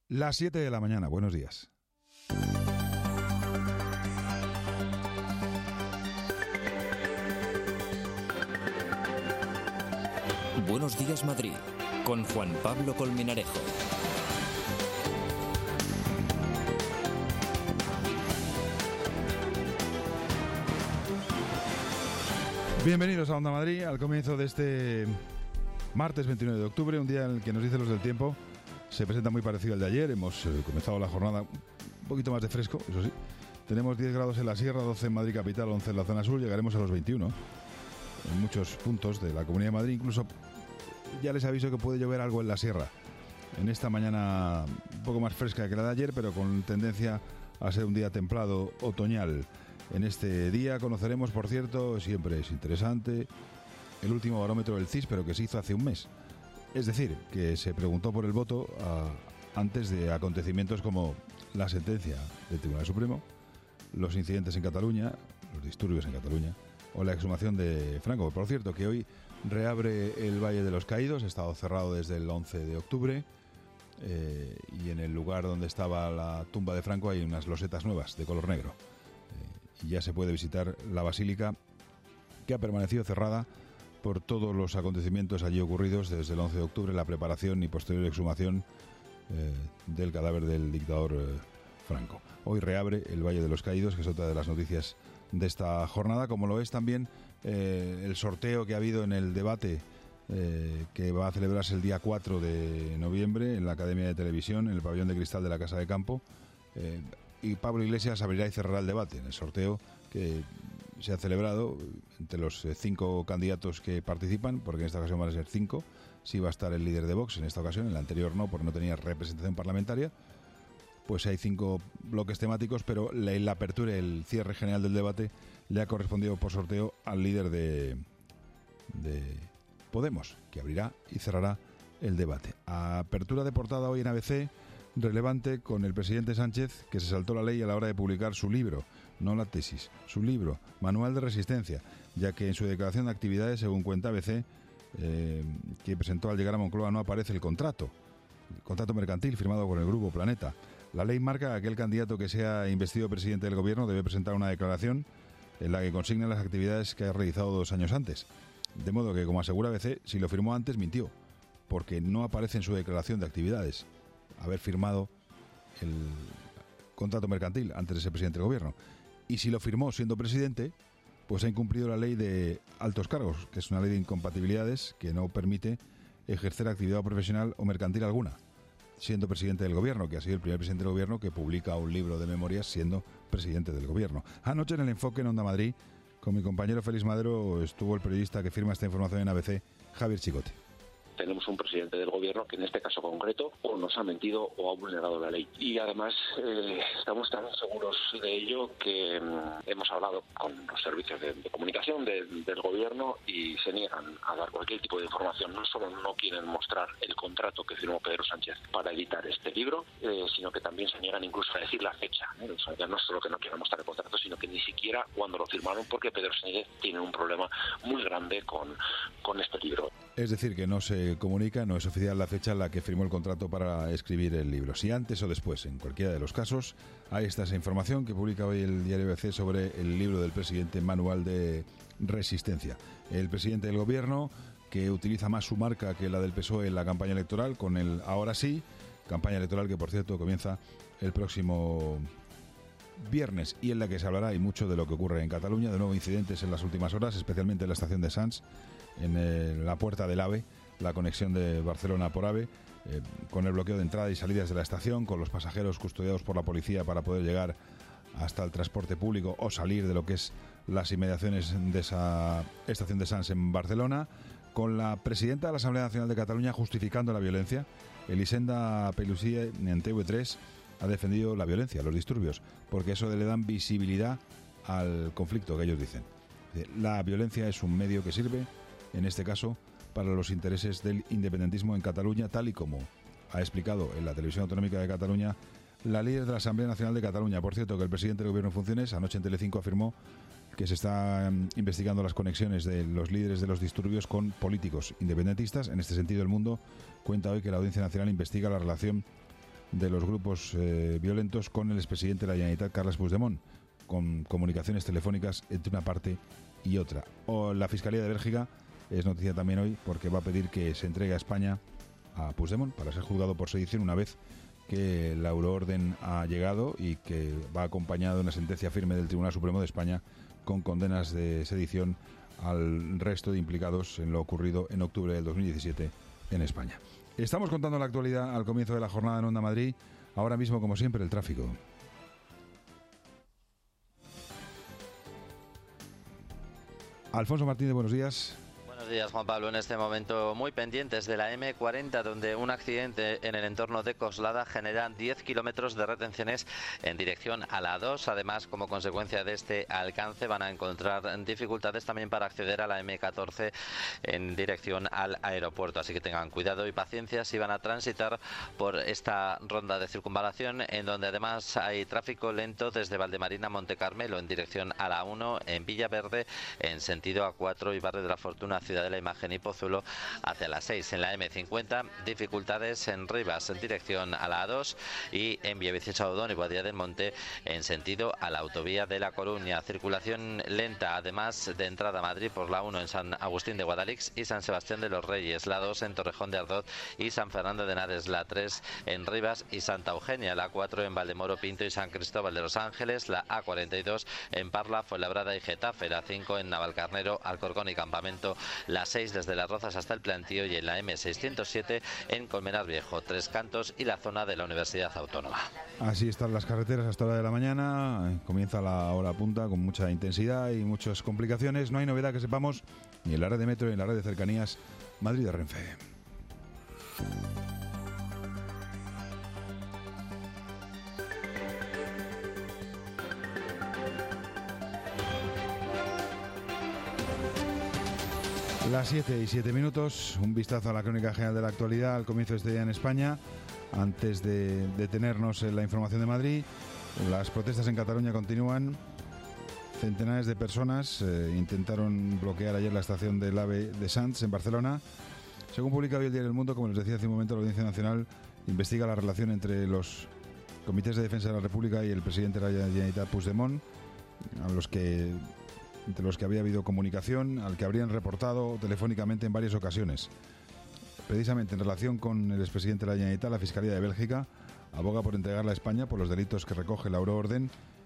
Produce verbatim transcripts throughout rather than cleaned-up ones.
Las siete de la mañana, buenos días. Buenos días, Madrid, con Juan Pablo Colmenarejo. Bienvenidos a Onda Madrid, al comienzo de este martes veintinueve de octubre, un día en el que nos dicen los del tiempo se presenta muy parecido al de ayer. Hemos eh, comenzado la jornada un poquito más de fresco, eso sí. Tenemos diez grados en la Sierra, doce en Madrid capital, once en la zona sur, llegaremos a los veintiuno en muchos puntos de la Comunidad de Madrid. Incluso ya les aviso que puede llover algo en la Sierra en esta mañana un poco más fresca que la de ayer, pero con tendencia a ser un día templado, otoñal. En este día conoceremos, por cierto, siempre es interesante, el último barómetro del C I S, pero que se hizo hace un mes. Es decir, que se preguntó por el voto a, antes de acontecimientos como la sentencia del Tribunal Supremo, los incidentes en Cataluña, los disturbios en Cataluña, o la exhumación de Franco. Por cierto, que hoy reabre el Valle de los Caídos, ha estado cerrado desde el once de octubre, eh, y en el lugar donde estaba la tumba de Franco hay unas losetas nuevas de color negro. Y ya se puede visitar la basílica, que ha permanecido cerrada por todos los acontecimientos allí ocurridos desde el once de octubre, la preparación y posterior exhumación eh, del cadáver del dictador eh, Franco. Hoy reabre el Valle de los Caídos, que es otra de las noticias de esta jornada, como lo es también eh, el sorteo que ha habido en el debate eh, que va a celebrarse el día cuatro de noviembre en la Academia de Televisión, en el pabellón de cristal de la Casa de Campo. Eh, y Pablo Iglesias abrirá y cerrará el debate en el sorteo que se ha celebrado entre los cinco candidatos que participan, porque en esta ocasión van a ser cinco. Sí va a estar el líder de Vox en esta ocasión, en la anterior no, porque no tenía representación parlamentaria. Pues hay cinco bloques temáticos, pero la, la apertura y el cierre general del debate le ha correspondido por sorteo al líder de, de Podemos, que abrirá y cerrará el debate. Apertura de portada hoy en A B C, relevante, con el presidente Sánchez, que se saltó la ley a la hora de publicar su libro, no la tesis, su libro, Manual de Resistencia, ya que en su declaración de actividades, según cuenta A B C, eh, que presentó al llegar a Moncloa, no aparece el contrato, el contrato mercantil firmado con el Grupo Planeta. La ley marca que aquel candidato que sea investido presidente del gobierno debe presentar una declaración en la que consigna las actividades que ha realizado dos años antes. De modo que, como asegura A B C, si lo firmó antes, mintió, porque no aparece en su declaración de actividades haber firmado el contrato mercantil antes de ser presidente del gobierno. Y si lo firmó siendo presidente, pues ha incumplido la ley de altos cargos, que es una ley de incompatibilidades que no permite ejercer actividad profesional o mercantil alguna, siendo presidente del gobierno, que ha sido el primer presidente del gobierno que publica un libro de memorias siendo presidente del gobierno. Anoche en el Enfoque en Onda Madrid, con mi compañero Félix Madero, estuvo el periodista que firma esta información en A B C, Javier Chicote. Tenemos un presidente del gobierno que en este caso concreto o nos ha mentido o ha vulnerado la ley. Y además eh, estamos tan seguros de ello que mm, hemos hablado con los servicios de, de comunicación de, del gobierno y se niegan a dar cualquier tipo de información. No solo no quieren mostrar el contrato que firmó Pedro Sánchez para editar este libro, eh, sino que también se niegan incluso a decir la fecha. ¿eh? O sea, ya no solo que no quieran mostrar el contrato, sino que ni siquiera cuando lo firmaron, porque Pedro Sánchez tiene un problema muy grande con, con este libro. Es decir, que no se comunica, no es oficial la fecha en la que firmó el contrato para escribir el libro. Si antes o después, en cualquiera de los casos, ahí está esa información que publica hoy el diario A B C sobre el libro del presidente, Manual de Resistencia. El presidente del gobierno, que utiliza más su marca que la del P S O E en la campaña electoral, con el Ahora sí, campaña electoral que, por cierto, comienza el próximo viernes y en la que se hablará y mucho de lo que ocurre en Cataluña, de nuevo incidentes en las últimas horas, especialmente en la estación de Sants, en el, la puerta del AVE, la conexión de Barcelona por AVE, eh, con el bloqueo de entrada y salidas de la estación, con los pasajeros custodiados por la policía para poder llegar hasta el transporte público o salir de lo que es las inmediaciones de esa estación de Sants en Barcelona, con la presidenta de la Asamblea Nacional de Cataluña justificando la violencia. Elisenda Pelusia en T V tres ha defendido la violencia, los disturbios, porque eso le dan visibilidad al conflicto que ellos dicen. La violencia es un medio que sirve, en este caso, para los intereses del independentismo en Cataluña, tal y como ha explicado en la Televisión Autonómica de Cataluña la líder de la Asamblea Nacional de Cataluña. Por cierto, que el presidente del Gobierno en funciones, anoche en Telecinco, afirmó que se están investigando las conexiones de los líderes de los disturbios con políticos independentistas. En este sentido, El Mundo cuenta hoy que la Audiencia Nacional investiga la relación de los grupos eh, violentos con el expresidente de la Generalitat, Carles Puigdemont, con comunicaciones telefónicas entre una parte y otra. O la Fiscalía de Bélgica es noticia también hoy porque va a pedir que se entregue a España a Puigdemont para ser juzgado por sedición una vez que la euroorden ha llegado y que va acompañado de una sentencia firme del Tribunal Supremo de España con condenas de sedición al resto de implicados en lo ocurrido en octubre del dos mil diecisiete en España. Estamos contando la actualidad al comienzo de la jornada en Onda Madrid. Ahora mismo, como siempre, el tráfico. Alfonso Martínez, buenos días. Buenos días, Juan Pablo. En este momento muy pendientes de la eme cuarenta, donde un accidente en el entorno de Coslada genera diez kilómetros de retenciones en dirección a la A dos. Además, como consecuencia de este alcance, van a encontrar dificultades también para acceder a la eme catorce en dirección al aeropuerto. Así que tengan cuidado y paciencia si van a transitar por esta ronda de circunvalación, en donde además hay tráfico lento desde Valdemarina a Monte Carmelo en dirección a la A uno, en Villaverde en sentido A cuatro y Barrio de la Fortuna, Ciudad de la Imagen y Pozuelo hacia las seis. En la eme cincuenta, dificultades en Rivas en dirección a la A dos y en Villaviciosa Odón y Boadilla del Monte en sentido a la autovía de La Coruña. Circulación lenta, además de entrada a Madrid por la uno en San Agustín de Guadalix y San Sebastián de los Reyes, la dos en Torrejón de Ardoz y San Fernando de Henares, la tres en Rivas y Santa Eugenia, la cuatro en Valdemoro, Pinto y San Cristóbal de los Ángeles, la A cuarenta y dos en Parla, Fuenlabrada y Getafe, la cinco en Navalcarnero, Alcorcón y Campamento, la seis desde Las Rozas hasta el Plantío y en la eme seiscientos siete en Colmenar Viejo, Tres Cantos y la zona de la Universidad Autónoma. Así están las carreteras hasta la hora de la mañana. Comienza la hora punta con mucha intensidad y muchas complicaciones. No hay novedad que sepamos ni en la red de metro ni en la red de cercanías Madrid de Renfe. Las siete y siete minutos, un vistazo a la crónica general de la actualidad al comienzo de este día en España. Antes de detenernos en la información de Madrid, las protestas en Cataluña continúan. Centenares de personas eh, intentaron bloquear ayer la estación del AVE de Sants en Barcelona. Según publica hoy el Diario El Mundo, como les decía hace un momento, la Audiencia Nacional investiga la relación entre los comités de defensa de la República y el presidente de la Generalitat, Puigdemont, a los que... entre los que había habido comunicación, al que habrían reportado telefónicamente en varias ocasiones. Precisamente en relación con el expresidente de la Generalitat, la Fiscalía de Bélgica aboga por entregarla a España por los delitos que recoge la euroorden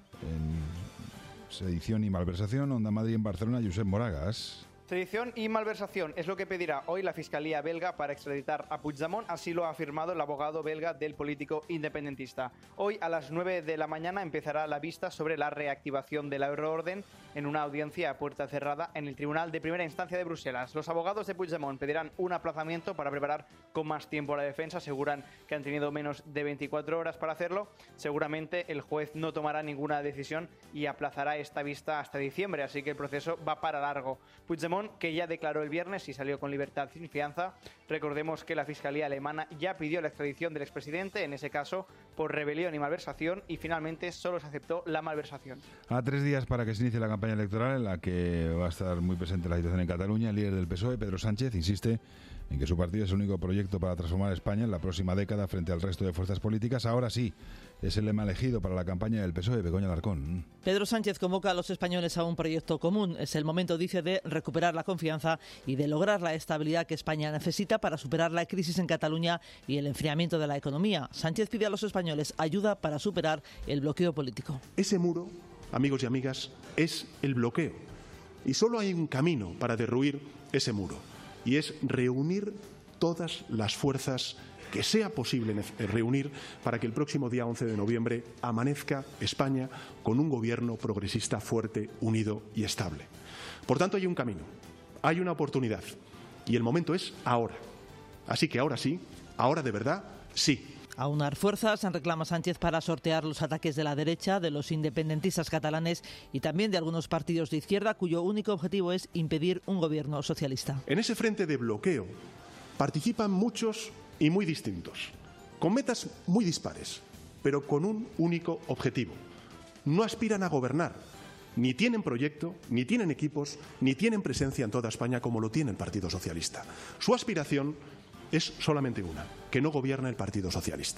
en sedición y malversación. Onda Madrid en Barcelona, Josep Moragas. Sedición y malversación es lo que pedirá hoy la Fiscalía belga para extraditar a Puigdemont, así lo ha afirmado el abogado belga del político independentista. Hoy a las nueve de la mañana empezará la vista sobre la reactivación de la euroorden en una audiencia a puerta cerrada en el Tribunal de Primera Instancia de Bruselas. Los abogados de Puigdemont pedirán un aplazamiento para preparar con más tiempo la defensa. Aseguran que han tenido menos de veinticuatro horas para hacerlo. Seguramente el juez no tomará ninguna decisión y aplazará esta vista hasta diciembre, así que el proceso va para largo. Puigdemont, que ya declaró el viernes y salió con libertad sin fianza. Recordemos que la Fiscalía alemana ya pidió la extradición del expresidente, en ese caso por rebelión y malversación, y finalmente solo se aceptó la malversación. A tres días para que se inicie la campaña electoral, en la que va a estar muy presente la situación en Cataluña, el líder del P S O E, Pedro Sánchez, insiste en que su partido es el único proyecto para transformar España en la próxima década frente al resto de fuerzas políticas. Ahora sí, es el lema elegido para la campaña del P S O E, Begoña Alarcón. Pedro Sánchez convoca a los españoles a un proyecto común. Es el momento, dice, de recuperar la confianza y de lograr la estabilidad que España necesita para superar la crisis en Cataluña y el enfriamiento de la economía. Sánchez pide a los españoles ayuda para superar el bloqueo político. Ese muro, amigos y amigas, es el bloqueo. Y solo hay un camino para derruir ese muro, y es reunir todas las fuerzas que sea posible reunir para que el próximo día once de noviembre amanezca España con un gobierno progresista fuerte, unido y estable. Por tanto, hay un camino, hay una oportunidad, y el momento es ahora. Así que ahora sí, ahora de verdad, sí. Aunar fuerzas reclama Sánchez para sortear los ataques de la derecha, de los independentistas catalanes y también de algunos partidos de izquierda, cuyo único objetivo es impedir un gobierno socialista. En ese frente de bloqueo participan muchos y muy distintos, con metas muy dispares, pero con un único objetivo. No aspiran a gobernar, ni tienen proyecto, ni tienen equipos, ni tienen presencia en toda España como lo tiene el Partido Socialista. Su aspiración es solamente una, que no gobierne el Partido Socialista.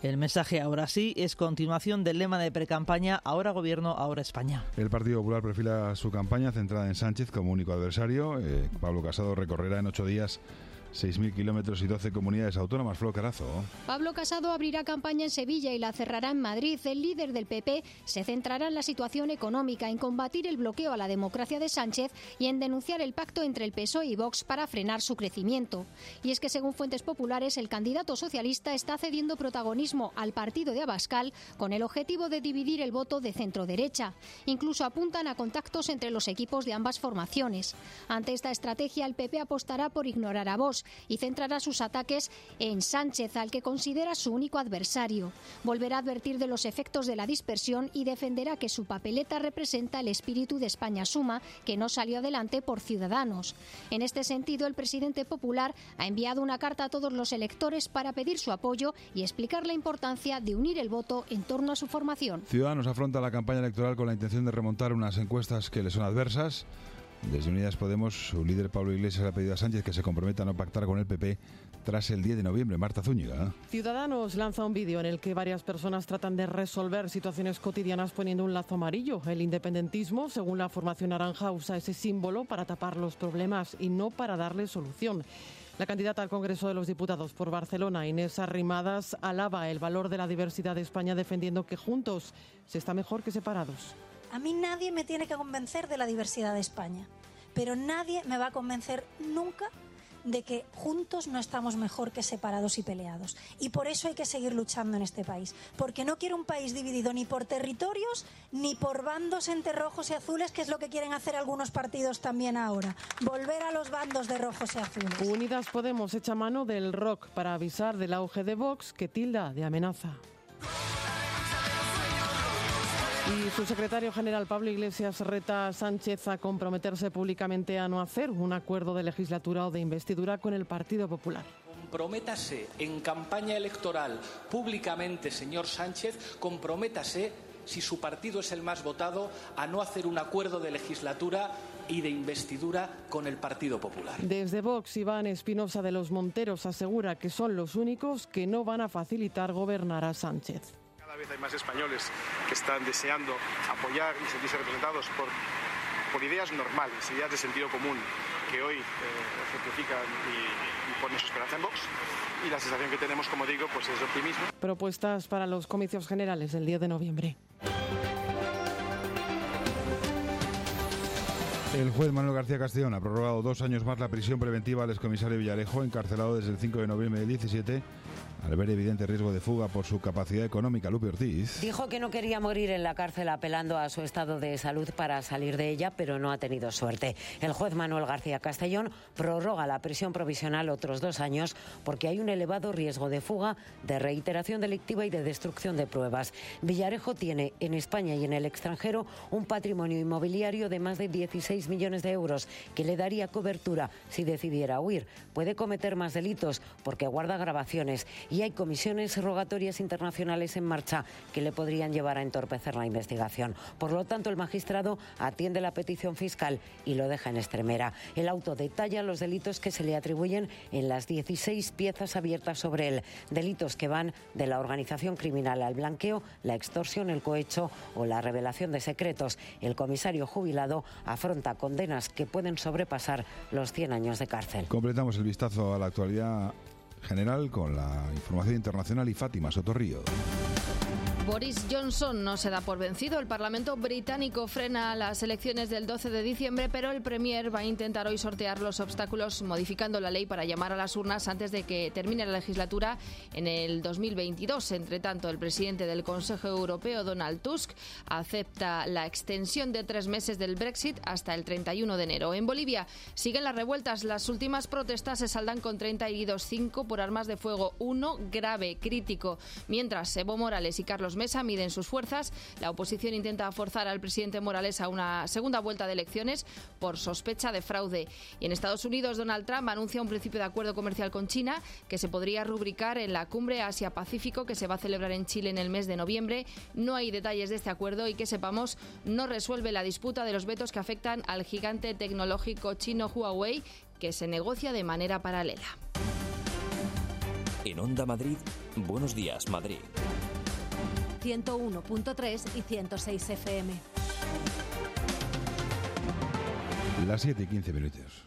El mensaje ahora sí es continuación del lema de precampaña Ahora Gobierno, ahora España. El Partido Popular perfila su campaña centrada en Sánchez como único adversario. Eh, Pablo Casado recorrerá en ocho días seis mil kilómetros y doce comunidades autónomas. Flo Carazo. Pablo Casado abrirá campaña en Sevilla y la cerrará en Madrid. El líder del P P se centrará en la situación económica, en combatir el bloqueo a la democracia de Sánchez y en denunciar el pacto entre el P S O E y Vox para frenar su crecimiento. Y es que, según fuentes populares, el candidato socialista está cediendo protagonismo al partido de Abascal con el objetivo de dividir el voto de centro-derecha. Incluso apuntan a contactos entre los equipos de ambas formaciones. Ante esta estrategia, el P P apostará por ignorar a Vox y centrará sus ataques en Sánchez, al que considera su único adversario. Volverá a advertir de los efectos de la dispersión y defenderá que su papeleta representa el espíritu de España Suma, que no salió adelante por Ciudadanos. En este sentido, el presidente popular ha enviado una carta a todos los electores para pedir su apoyo y explicar la importancia de unir el voto en torno a su formación. Ciudadanos afronta la campaña electoral con la intención de remontar unas encuestas que le son adversas. Desde Unidas Podemos, su líder Pablo Iglesias ha pedido a Sánchez que se comprometa a no pactar con el P P tras el diez de noviembre. Marta Zúñiga. Ciudadanos lanza un vídeo en el que varias personas tratan de resolver situaciones cotidianas poniendo un lazo amarillo. El independentismo, según la formación naranja, usa ese símbolo para tapar los problemas y no para darle solución. La candidata al Congreso de los Diputados por Barcelona, Inés Arrimadas, alaba el valor de la diversidad de España defendiendo que juntos se está mejor que separados. A mí nadie me tiene que convencer de la diversidad de España, pero nadie me va a convencer nunca de que juntos no estamos mejor que separados y peleados. Y por eso hay que seguir luchando en este país, porque no quiero un país dividido ni por territorios ni por bandos entre rojos y azules, que es lo que quieren hacer algunos partidos también ahora, volver a los bandos de rojos y azules. Unidas Podemos echa mano del rock para avisar del auge de Vox, que tilda de amenaza. Y su secretario general, Pablo Iglesias, reta a Sánchez a comprometerse públicamente a no hacer un acuerdo de legislatura o de investidura con el Partido Popular. Comprométase en campaña electoral públicamente, señor Sánchez, comprométase, si su partido es el más votado, a no hacer un acuerdo de legislatura y de investidura con el Partido Popular. Desde Vox, Iván Espinosa de los Monteros asegura que son los únicos que no van a facilitar gobernar a Sánchez. Cada vez hay más españoles que están deseando apoyar y sentirse representados por, por ideas normales, ideas de sentido común, que hoy eh, ejemplifican y, y ponen su esperanza en Vox. Y la sensación que tenemos, como digo, pues es de optimismo. Propuestas para los comicios generales del diez de noviembre. El juez Manuel García Castellón ha prorrogado dos años más la prisión preventiva al excomisario Villarejo, encarcelado desde el cinco de noviembre del diecisiete, al ver evidente riesgo de fuga por su capacidad económica. Lupe Ortiz. Dijo que no quería morir en la cárcel apelando a su estado de salud para salir de ella, pero no ha tenido suerte. El juez Manuel García Castellón prorroga la prisión provisional otros dos años porque hay un elevado riesgo de fuga, de reiteración delictiva y de destrucción de pruebas. Villarejo tiene en España y en el extranjero un patrimonio inmobiliario de más de dieciséis millones de euros que le daría cobertura si decidiera huir. Puede cometer más delitos porque guarda grabaciones y hay comisiones rogatorias internacionales en marcha que le podrían llevar a entorpecer la investigación. Por lo tanto, el magistrado atiende la petición fiscal y lo deja en extremera. El auto detalla los delitos que se le atribuyen en las dieciséis piezas abiertas sobre él. Delitos que van de la organización criminal al blanqueo, la extorsión, el cohecho o la revelación de secretos. El comisario jubilado afronta condenas que pueden sobrepasar los cien años de cárcel. Completamos el vistazo a la actualidad general con la información internacional y Fátima Sotorrío. Boris Johnson no se da por vencido. El Parlamento británico frena las elecciones del doce de diciembre, pero el Premier va a intentar hoy sortear los obstáculos modificando la ley para llamar a las urnas antes de que termine la legislatura en el dos mil veintidós. Entre tanto, el presidente del Consejo Europeo, Donald Tusk, acepta la extensión de tres meses del Brexit hasta el treinta y uno de enero. En Bolivia siguen las revueltas. Las últimas protestas se saldan con treinta heridos, cinco por armas de fuego, uno grave, crítico. Mientras Evo Morales y Carlos Mesa miden sus fuerzas, la oposición intenta forzar al presidente Morales a una segunda vuelta de elecciones por sospecha de fraude. Y en Estados Unidos, Donald Trump anuncia un principio de acuerdo comercial con China que se podría rubricar en la cumbre Asia-Pacífico que se va a celebrar en Chile en el mes de noviembre. No hay detalles de este acuerdo y, que sepamos, no resuelve la disputa de los vetos que afectan al gigante tecnológico chino Huawei, que se negocia de manera paralela. En Onda Madrid, Buenos Días Madrid. ciento uno punto tres y ciento seis F M. Las siete y quince minutos.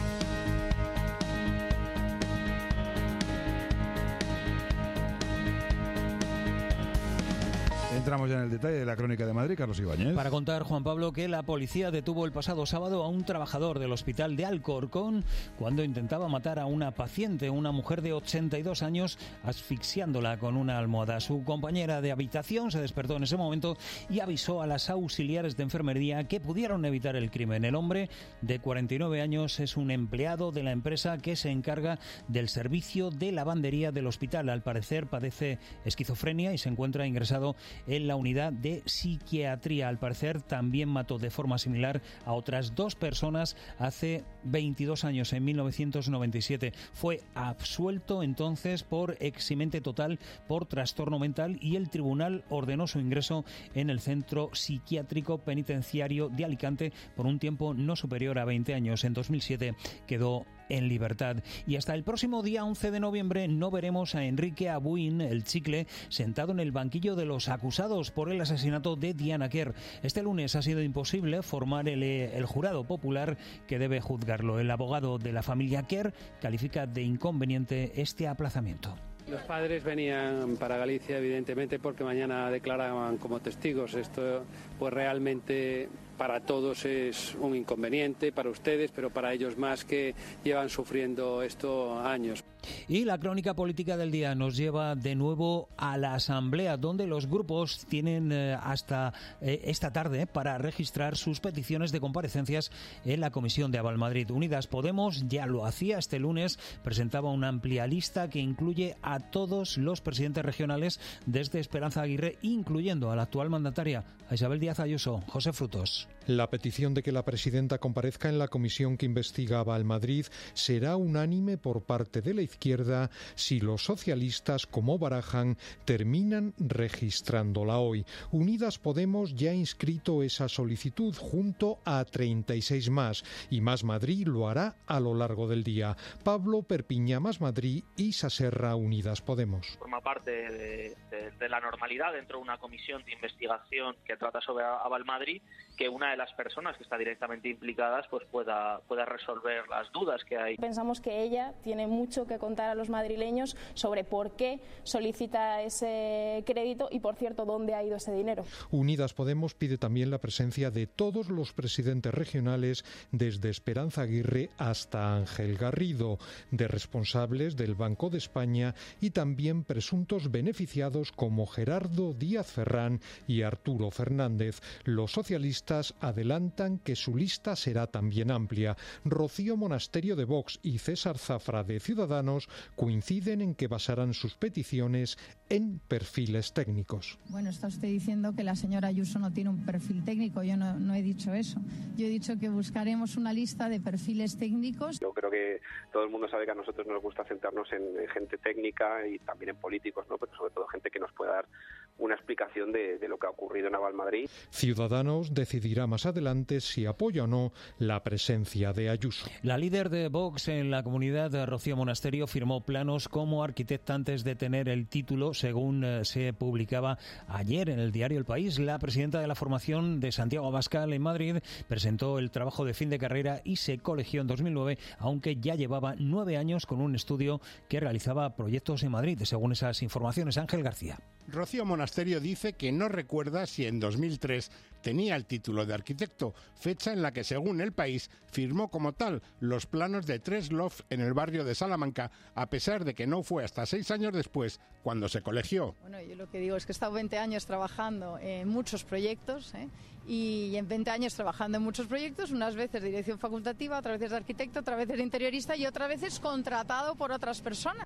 Entramos ya en el detalle de la crónica de Madrid, Carlos Ibáñez. Para contar, Juan Pablo, que la policía detuvo el pasado sábado a un trabajador del hospital de Alcorcón cuando intentaba matar a una paciente, una mujer de ochenta y dos años, asfixiándola con una almohada. Su compañera de habitación se despertó en ese momento y avisó a las auxiliares de enfermería que pudieron evitar el crimen. El hombre, de cuarenta y nueve años, es un empleado de la empresa que se encarga del servicio de lavandería del hospital. Al parecer padece esquizofrenia y se encuentra ingresado en la unidad de psiquiatría. Al parecer también mató de forma similar a otras dos personas hace veintidós años, en mil novecientos noventa y siete. Fue absuelto entonces por eximente total por trastorno mental y el tribunal ordenó su ingreso en el centro psiquiátrico penitenciario de Alicante por un tiempo no superior a veinte años. En dos mil siete quedó en libertad. Y hasta el próximo día once de noviembre no veremos a Enrique Abuin, el Chicle, sentado en el banquillo de los acusados por el asesinato de Diana Quer. Este lunes ha sido imposible formar el, el jurado popular que debe juzgarlo. El abogado de la familia Quer califica de inconveniente este aplazamiento. Los padres venían para Galicia, evidentemente, porque mañana declaraban como testigos. Esto, pues realmente para todos es un inconveniente, para ustedes, pero para ellos más, que llevan sufriendo esto años. Y la crónica política del día nos lleva de nuevo a la Asamblea, donde los grupos tienen eh, hasta eh, esta tarde para registrar sus peticiones de comparecencias en la Comisión de Aval Madrid. Unidas Podemos ya lo hacía este lunes, presentaba una amplia lista que incluye a todos los presidentes regionales desde Esperanza Aguirre, incluyendo a la actual mandataria, a Isabel Díaz Ayuso. José Frutos. La petición de que la presidenta comparezca en la comisión que investiga Aval Madrid será unánime por parte de la izquierda si los socialistas, como barajan, terminan registrándola hoy. Unidas Podemos ya ha inscrito esa solicitud junto a treinta y seis más y Más Madrid lo hará a lo largo del día. Pablo Perpiña, Más Madrid, y Saserra, Unidas Podemos. Forma parte de, de, de la normalidad dentro de una comisión de investigación que trata sobre Aval Madrid, que una de las personas que está directamente implicadas pues pueda, pueda resolver las dudas que hay. Pensamos que ella tiene mucho que contar a los madrileños sobre por qué solicita ese crédito y, por cierto, dónde ha ido ese dinero. Unidas Podemos pide también la presencia de todos los presidentes regionales, desde Esperanza Aguirre hasta Ángel Garrido, de responsables del Banco de España y también presuntos beneficiados como Gerardo Díaz Ferrán y Arturo Fernández. Los socialistas adelantan que su lista será también amplia. Rocío Monasterio de Vox y César Zafra de Ciudadanos coinciden en que basarán sus peticiones en perfiles técnicos. Bueno, está usted diciendo que la señora Ayuso no tiene un perfil técnico. Yo no, no he dicho eso. Yo he dicho que buscaremos una lista de perfiles técnicos. Yo creo que todo el mundo sabe que a nosotros nos gusta centrarnos en, en gente técnica y también en políticos, ¿no? Pero sobre todo gente que nos pueda dar una explicación de, de lo que ha ocurrido en Aval Madrid. Ciudadanos decidirá más adelante si apoya o no la presencia de Ayuso. La líder de Vox en la comunidad, Rocío Monasterio, firmó planos como arquitecta antes de tener el título, según eh, se publicaba ayer en el diario El País. La presidenta de la formación de Santiago Abascal en Madrid presentó el trabajo de fin de carrera y se colegió en dos mil nueve, aunque ya llevaba nueve años con un estudio que realizaba proyectos en Madrid, según esas informaciones. Ángel García. Rocío Monasterio dice que no recuerda si en dos mil tres tenía el título de arquitecto, fecha en la que, según El País, firmó como tal los planos de tres lofts en el barrio de Salamanca, a pesar de que no fue hasta seis años después cuando se colegió. Bueno, yo lo que digo es que he estado veinte años trabajando en muchos proyectos, ¿eh? Y en veinte años trabajando en muchos proyectos, unas veces de dirección facultativa, otras veces de arquitecto, otras veces de interiorista y otras veces contratado por otras personas.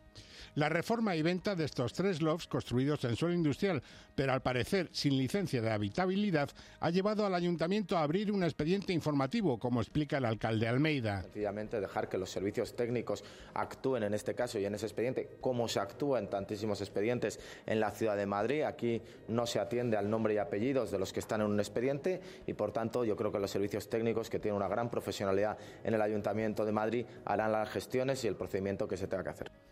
La reforma y venta de estos tres lofts construidos en suelo industrial, pero al parecer sin licencia de habitabilidad, ha llevado al ayuntamiento a abrir un expediente informativo, como explica el alcalde Almeida. Sencillamente dejar que los servicios técnicos actúen en este caso y en ese expediente, como se actúa en tantísimos expedientes en la ciudad de Madrid. Aquí no se atiende al nombre y apellidos de los que están en un expediente y, por tanto, yo creo que los servicios técnicos, que tienen una gran profesionalidad en el ayuntamiento de Madrid, harán las gestiones y el procedimiento que se tenga que hacer.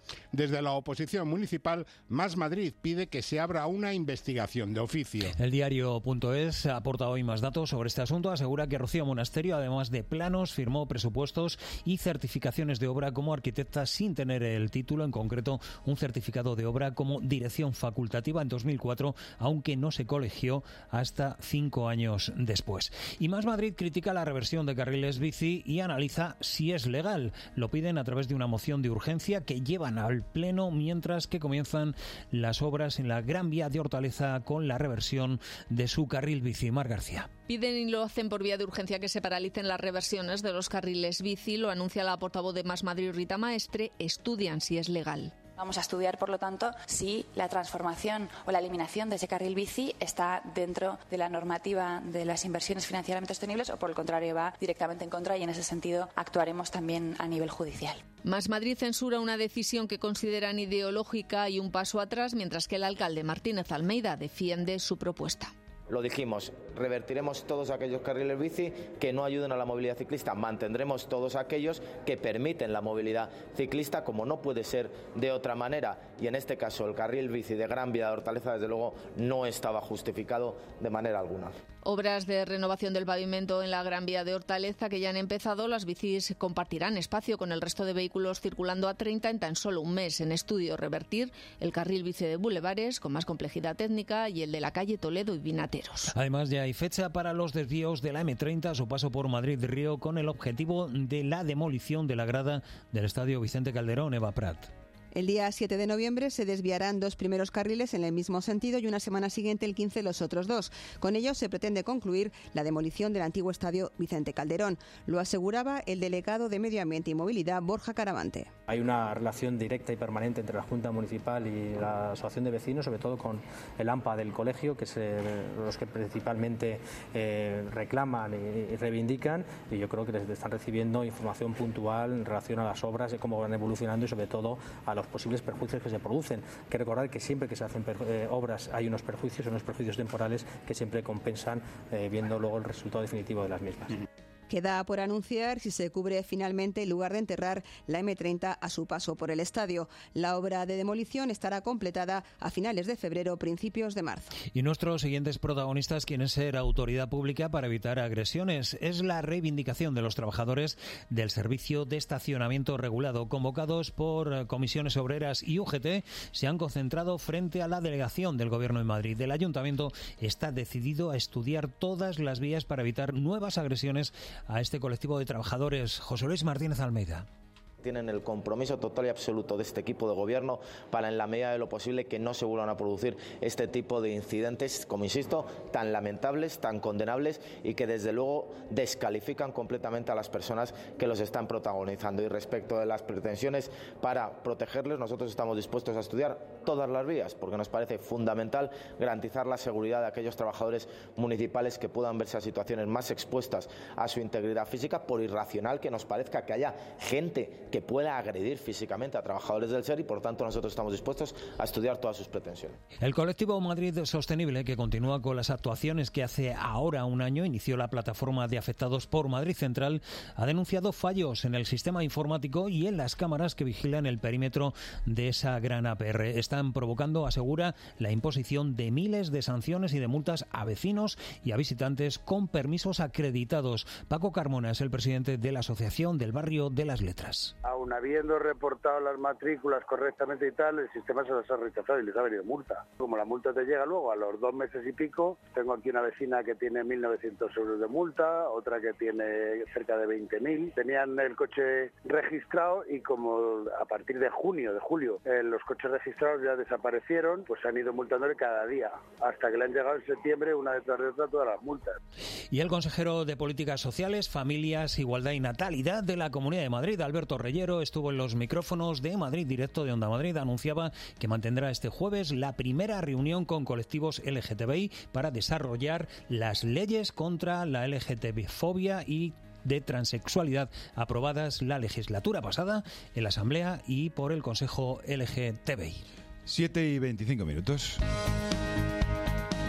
Desde la oposición municipal, Más Madrid pide que se abra una investigación de oficio. El diario.es aporta hoy más datos sobre este asunto. Asegura que Rocío Monasterio, además de planos, firmó presupuestos y certificaciones de obra como arquitecta sin tener el título, en concreto un certificado de obra como dirección facultativa en dos mil cuatro, aunque no se colegió hasta cinco años después. Y Más Madrid critica la reversión de carriles bici y analiza si es legal. Lo piden a través de una moción de urgencia que llevan al Pleno mientras que comienzan las obras en la Gran Vía de Hortaleza con la reversión de su carril bici. Mar García. Piden y lo hacen por vía de urgencia que se paralicen las reversiones de los carriles bici. Lo anuncia la portavoz de Más Madrid, Rita Maestre. Estudian si es legal. Vamos a estudiar, por lo tanto, si la transformación o la eliminación de ese carril bici está dentro de la normativa de las inversiones financieramente sostenibles o, por el contrario, va directamente en contra, y en ese sentido actuaremos también a nivel judicial. Más Madrid censura una decisión que consideran ideológica y un paso atrás, mientras que el alcalde Martínez Almeida defiende su propuesta. Lo dijimos, revertiremos todos aquellos carriles bici que no ayuden a la movilidad ciclista, mantendremos todos aquellos que permiten la movilidad ciclista, como no puede ser de otra manera, y en este caso el carril bici de Gran Vía de Hortaleza desde luego no estaba justificado de manera alguna. Obras de renovación del pavimento en la Gran Vía de Hortaleza que ya han empezado. Las bicis compartirán espacio con el resto de vehículos circulando a treinta en tan solo un mes. En estudio revertir el carril bici de Bulevares con más complejidad técnica y el de la calle Toledo y Vinateros. Además, ya hay fecha para los desvíos de la eme treinta a su paso por Madrid-Río con el objetivo de la demolición de la grada del Estadio Vicente Calderón. Eva Prat. El día siete de noviembre se desviarán dos primeros carriles en el mismo sentido y una semana siguiente, el quince, los otros dos. Con ello se pretende concluir la demolición del antiguo estadio Vicente Calderón. Lo aseguraba el delegado de Medio Ambiente y Movilidad, Borja Caravante. Hay una relación directa y permanente entre la Junta Municipal y la Asociación de Vecinos, sobre todo con el AMPA del colegio, que es los que principalmente eh, reclaman y, y reivindican, y yo creo que les están recibiendo información puntual en relación a las obras, de cómo van evolucionando y sobre todo a los posibles perjuicios que se producen. Hay que recordar que siempre que se hacen eh, obras hay unos perjuicios, unos perjuicios temporales que siempre compensan eh, viendo luego el resultado definitivo de las mismas. Queda por anunciar si se cubre finalmente el lugar de enterrar la eme treinta a su paso por el estadio. La obra de demolición estará completada a finales de febrero, principios de marzo. Y nuestros siguientes protagonistas quieren ser autoridad pública para evitar agresiones. Es la reivindicación de los trabajadores del servicio de estacionamiento regulado. Convocados por comisiones obreras y U G T, se han concentrado frente a la delegación del Gobierno en Madrid. El Ayuntamiento está decidido a estudiar todas las vías para evitar nuevas agresiones a este colectivo de trabajadores. José Luis Martínez Almeida. Tienen el compromiso total y absoluto de este equipo de gobierno para, en la medida de lo posible, que no se vuelvan a producir este tipo de incidentes, como insisto, tan lamentables, tan condenables y que desde luego descalifican completamente a las personas que los están protagonizando. Y respecto de las pretensiones para protegerles, nosotros estamos dispuestos a estudiar todas las vías, porque nos parece fundamental garantizar la seguridad de aquellos trabajadores municipales que puedan verse a situaciones más expuestas a su integridad física, por irracional que nos parezca que haya gente que pueda agredir físicamente a trabajadores del S E R, y por tanto nosotros estamos dispuestos a estudiar todas sus pretensiones. El colectivo Madrid Sostenible, que continúa con las actuaciones que hace ahora un año inició la plataforma de afectados por Madrid Central, ha denunciado fallos en el sistema informático y en las cámaras que vigilan el perímetro de esa gran A P R. Están provocando, asegura, la imposición de miles de sanciones y de multas a vecinos y a visitantes con permisos acreditados. Paco Carmona es el presidente de la Asociación del Barrio de las Letras. Aun habiendo reportado las matrículas correctamente y tal, el sistema se las ha rechazado y les ha venido multa. Como la multa te llega luego a los dos meses y pico, tengo aquí una vecina que tiene mil novecientos euros de multa, otra que tiene cerca de veinte mil. Tenían el coche registrado y como a partir de junio, de julio, eh, los coches registrados ya desaparecieron, pues se han ido multándole cada día, hasta que le han llegado en septiembre una detrás de otra todas las multas. Y el consejero de Políticas Sociales, Familias, Igualdad y Natalidad de la Comunidad de Madrid, Alberto Reyero, estuvo en los micrófonos de Madrid Directo de Onda Madrid. Anunciaba que mantendrá este jueves la primera reunión con colectivos L G T B I para desarrollar las leyes contra la L G T B fobia y de transexualidad aprobadas la legislatura pasada en la Asamblea y por el Consejo L G T B I. siete y veinticinco minutos.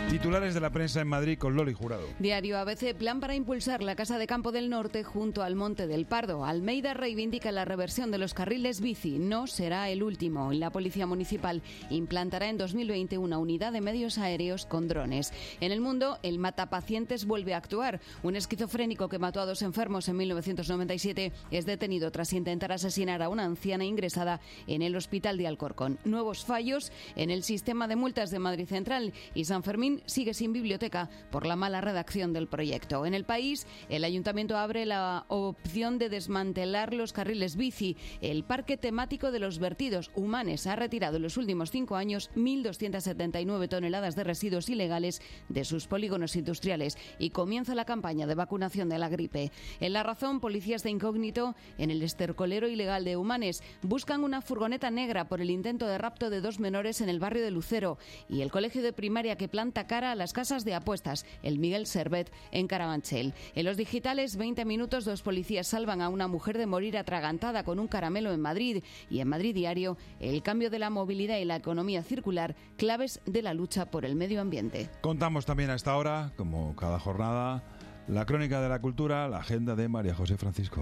Titulares de la prensa en Madrid con Loli Jurado. Diario A B C, plan para impulsar la Casa de Campo del Norte junto al Monte del Pardo. Almeida reivindica la reversión de los carriles bici. No será el último. La Policía Municipal implantará en dos mil veinte una unidad de medios aéreos con drones. En el mundo, el matapacientes vuelve a actuar. Un esquizofrénico que mató a dos enfermos en mil novecientos noventa y siete es detenido tras intentar asesinar a una anciana ingresada en el hospital de Alcorcón. Nuevos fallos en el sistema de multas de Madrid Central y San Fermín sigue sin biblioteca por la mala redacción del proyecto. En El País, el Ayuntamiento abre la opción de desmantelar los carriles bici. El parque temático de los vertidos Humanes ha retirado en los últimos cinco años mil doscientas setenta y nueve toneladas de residuos ilegales de sus polígonos industriales y comienza la campaña de vacunación de la gripe. En La Razón, policías de incógnito en el estercolero ilegal de Humanes buscan una furgoneta negra por el intento de rapto de dos menores en el barrio de Lucero y el colegio de primaria que planta cara a las casas de apuestas, el Miguel Servet, en Carabanchel. En los digitales, veinte minutos, dos policías salvan a una mujer de morir atragantada con un caramelo en Madrid. Y en Madrid Diario, el cambio de la movilidad y la economía circular, claves de la lucha por el medio ambiente. Contamos también a esta hora, como cada jornada, la crónica de la cultura, la agenda de María José Francisco.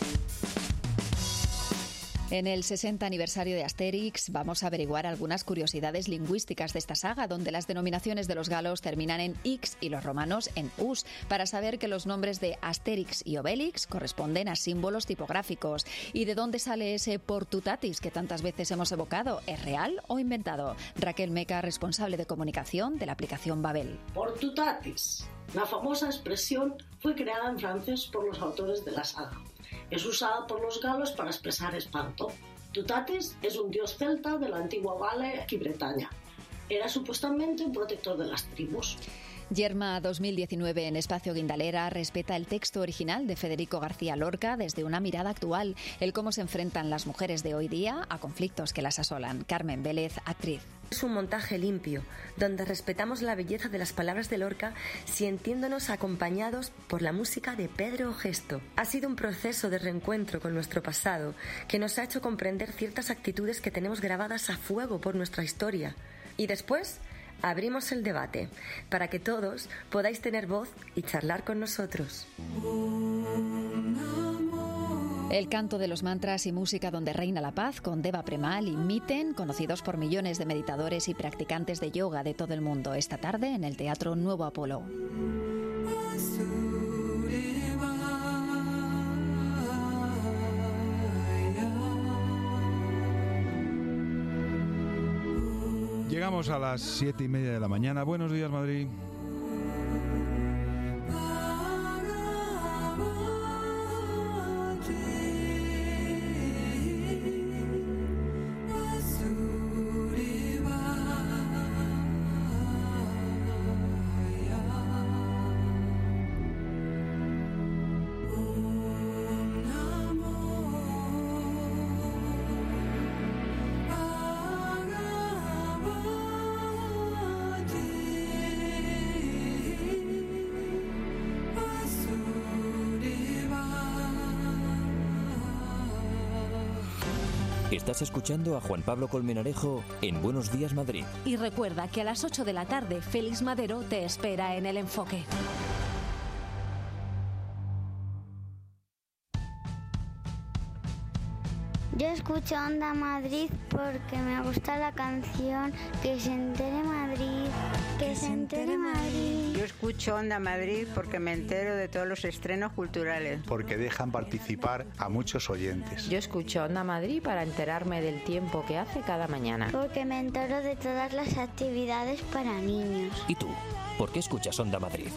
En el sesenta aniversario de Asterix vamos a averiguar algunas curiosidades lingüísticas de esta saga, donde las denominaciones de los galos terminan en ix y los romanos en us, para saber que los nombres de Asterix y Obelix corresponden a símbolos tipográficos. ¿Y de dónde sale ese portutatis que tantas veces hemos evocado? ¿Es real o inventado? Raquel Meca, responsable de comunicación de la aplicación Babel. Portutatis. La famosa expresión fue creada en francés por los autores de la saga. Es usada por los galos para expresar espanto. Tutatis es un dios celta de la antigua Galia y Bretaña. Era supuestamente un protector de las tribus. Yerma dos mil diecinueve en Espacio Guindalera respeta el texto original de Federico García Lorca desde una mirada actual, el cómo se enfrentan las mujeres de hoy día a conflictos que las asolan. Carmen Vélez, actriz. Es un montaje limpio, donde respetamos la belleza de las palabras de Lorca, sintiéndonos acompañados por la música de Pedro Gesto. Ha sido un proceso de reencuentro con nuestro pasado, que nos ha hecho comprender ciertas actitudes que tenemos grabadas a fuego por nuestra historia. Y después abrimos el debate, para que todos podáis tener voz y charlar con nosotros. El canto de los mantras y música donde reina la paz con Deva Premal y Miten, conocidos por millones de meditadores y practicantes de yoga de todo el mundo, esta tarde en el Teatro Nuevo Apolo. Llegamos a las siete y media de la mañana. Buenos días, Madrid. Estás escuchando a Juan Pablo Colmenarejo en Buenos Días Madrid. Y recuerda que a las ocho de la tarde Félix Madero te espera en El Enfoque. Yo escucho Onda Madrid porque me gusta la canción Que se entere Madrid, que, que se entere Madrid. Yo escucho Onda Madrid porque me entero de todos los estrenos culturales. Porque dejan participar a muchos oyentes. Yo escucho Onda Madrid para enterarme del tiempo que hace cada mañana. Porque me entero de todas las actividades para niños. ¿Y tú? ¿Por qué escuchas Onda Madrid?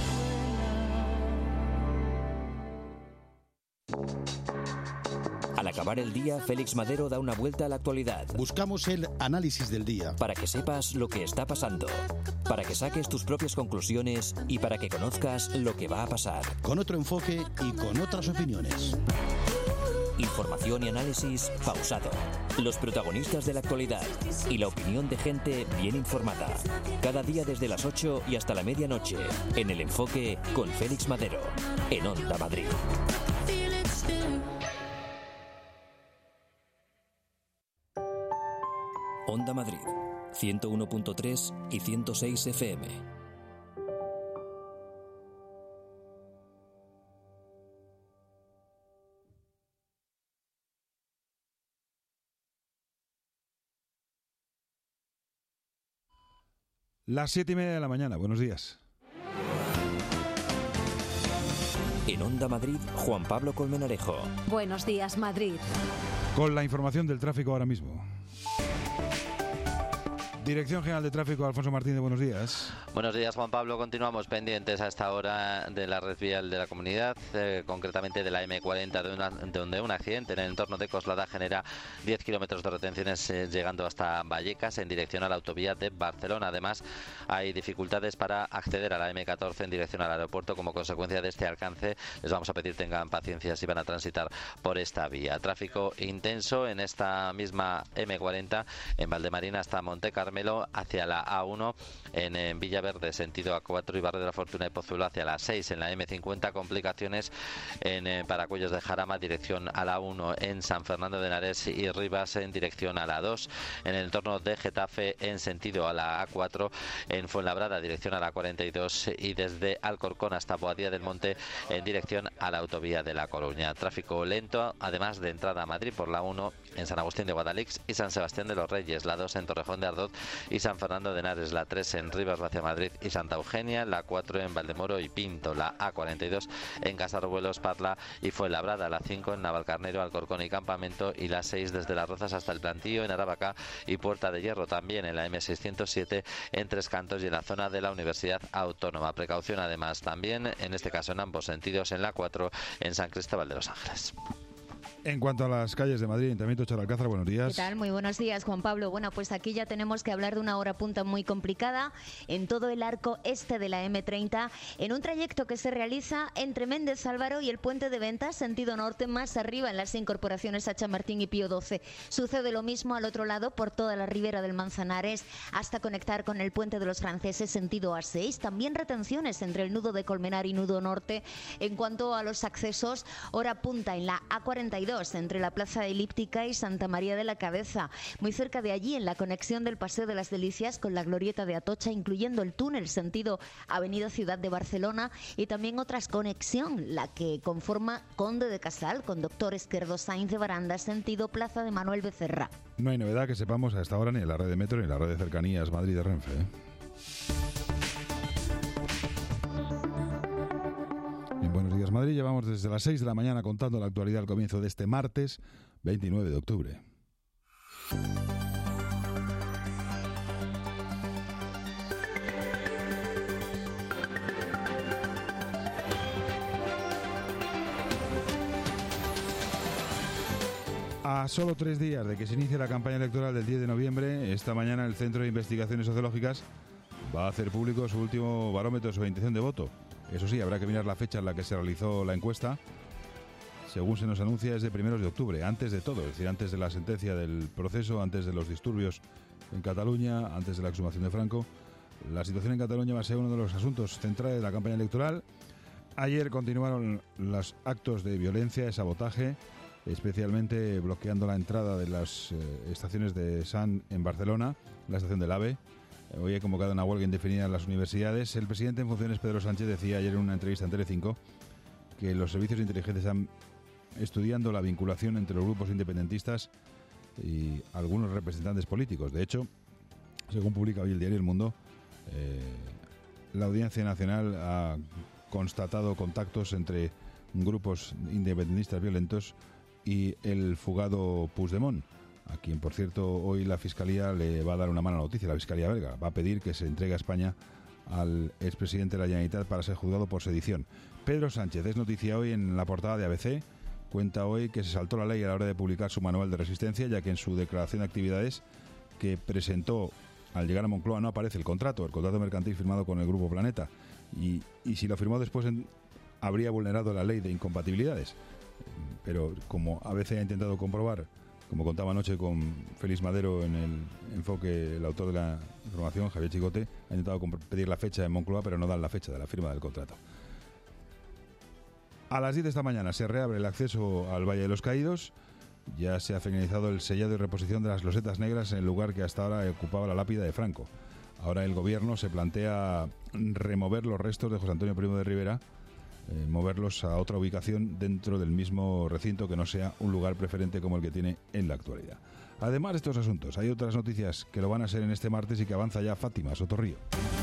Al acabar el día, Félix Madero da una vuelta a la actualidad. Buscamos el análisis del día. Para que sepas lo que está pasando, para que saques tus propias conclusiones y para que conozcas lo que va a pasar. Con otro enfoque y con otras opiniones. Información y análisis pausado. Los protagonistas de la actualidad y la opinión de gente bien informada. Cada día desde las ocho y hasta la medianoche. En El Enfoque con Félix Madero. En Onda Madrid. Onda Madrid, ciento uno punto tres y ciento seis F M. Las siete y media de la mañana. Buenos días. En Onda Madrid, Juan Pablo Colmenarejo. Buenos días, Madrid. Con la información del tráfico ahora mismo. Dirección General de Tráfico, Alfonso Martínez, buenos días. Buenos días, Juan Pablo. Continuamos pendientes a esta hora de la red vial de la comunidad, eh, concretamente de la eme cuarenta, de una, donde un accidente en el entorno de Coslada genera diez kilómetros de retenciones eh, llegando hasta Vallecas en dirección a la autovía de Barcelona. Además, hay dificultades para acceder a la eme catorce en dirección al aeropuerto. Como consecuencia de este alcance, les vamos a pedir tengan paciencia si van a transitar por esta vía. Tráfico intenso en esta misma eme cuarenta en Valdemarina hasta Montecarmelo, hacia la a uno en, en Villaverde, sentido a cuatro, y Barrio de la Fortuna y Pozuelo hacia la seis. En la eme cincuenta, complicaciones en eh, Paracuellos de Jarama, dirección a la uno en San Fernando de Henares y Rivas en dirección a la dos. En el entorno de Getafe, en sentido a la a cuatro, en Fuenlabrada, dirección a la cuarenta y dos, y desde Alcorcón hasta Boadilla del Monte en dirección a la autovía de La Coruña. Tráfico lento, además de entrada a Madrid por la uno en San Agustín de Guadalix y San Sebastián de los Reyes, la dos en Torrejón de Ardoz y San Fernando de Henares, la tres en Rivas hacia Madrid y Santa Eugenia, la cuatro en Valdemoro y Pinto, la a cuarenta y dos en Casarruelos, Parla y Fuenlabrada, la cinco en Navalcarnero, Alcorcón y Campamento, y la seis desde Las Rozas hasta el Plantío en Aravaca y Puerta de Hierro. También en la eme seiscientos siete en Tres Cantos y en la zona de la Universidad Autónoma. Precaución además también, en este caso en ambos sentidos, en la cuatro en San Cristóbal de los Ángeles. En cuanto a las calles de Madrid, Ayuntamiento de Charalcázar, buenos días. ¿Qué tal? Muy buenos días, Juan Pablo. Bueno, pues aquí ya tenemos que hablar de una hora punta muy complicada en todo el arco este de la eme treinta, en un trayecto que se realiza entre Méndez Álvaro y el Puente de Ventas, sentido norte, más arriba en las incorporaciones a Chamartín y Pío doce. Sucede lo mismo al otro lado, por toda la ribera del Manzanares, hasta conectar con el Puente de los Franceses, sentido a seis. También retenciones entre el nudo de Colmenar y nudo norte. En cuanto a los accesos, hora punta en la a cuarenta y dos, entre la Plaza Elíptica y Santa María de la Cabeza. Muy cerca de allí, en la conexión del Paseo de las Delicias con la Glorieta de Atocha, incluyendo el túnel sentido Avenida Ciudad de Barcelona, y también otras conexión, la que conforma Conde de Casal con Doctor Esquerdo Sainz de Baranda, sentido Plaza de Manuel Becerra. No hay novedad que sepamos a esta hora ni en la red de metro ni en la red de cercanías Madrid de Renfe, ¿eh? Buenos días, Madrid. Llevamos desde las seis de la mañana contando la actualidad al comienzo de este martes veintinueve de octubre. A solo tres días de que se inicie la campaña electoral del diez de noviembre, esta mañana el Centro de Investigaciones Sociológicas va a hacer público su último barómetro sobre intención de voto. Eso sí, habrá que mirar la fecha en la que se realizó la encuesta. Según se nos anuncia, es de primeros de octubre, antes de todo, es decir, antes de la sentencia del proceso, antes de los disturbios en Cataluña, antes de la exhumación de Franco. La situación en Cataluña va a ser uno de los asuntos centrales de la campaña electoral. Ayer continuaron los actos de violencia, de sabotaje, especialmente bloqueando la entrada de las eh, estaciones de Sant en Barcelona, la estación del AVE. Hoy he convocado una huelga indefinida en las universidades. El presidente en funciones, Pedro Sánchez, decía ayer en una entrevista en Telecinco que los servicios de inteligencia están estudiando la vinculación entre los grupos independentistas y algunos representantes políticos. De hecho, según publica hoy el diario El Mundo, eh, la Audiencia Nacional ha constatado contactos entre grupos independentistas violentos y el fugado Puigdemont, a quien, por cierto, hoy la Fiscalía le va a dar una mala noticia. La Fiscalía belga va a pedir que se entregue a España al expresidente de la Generalitat para ser juzgado por sedición. Pedro Sánchez es noticia hoy en la portada de A B C. Cuenta hoy que se saltó la ley a la hora de publicar su manual de resistencia, ya que en su declaración de actividades que presentó al llegar a Moncloa no aparece el contrato, el contrato mercantil firmado con el Grupo Planeta. Y, y si lo firmó después, en, habría vulnerado la ley de incompatibilidades. Pero como A B C ha intentado comprobar, como contaba anoche con Félix Madero en el enfoque, el autor de la información, Javier Chicote, ha intentado pedir la fecha en Moncloa, pero no dan la fecha de la firma del contrato. A las diez de esta mañana se reabre el acceso al Valle de los Caídos. Ya se ha finalizado el sellado y reposición de las losetas negras en el lugar que hasta ahora ocupaba la lápida de Franco. Ahora el gobierno se plantea remover los restos de José Antonio Primo de Rivera, eh, moverlos a otra ubicación dentro del mismo recinto que no sea un lugar preferente como el que tiene en la actualidad. Además de estos asuntos, hay otras noticias que lo van a ser en este martes y que avanza ya Fátima Sotorrío.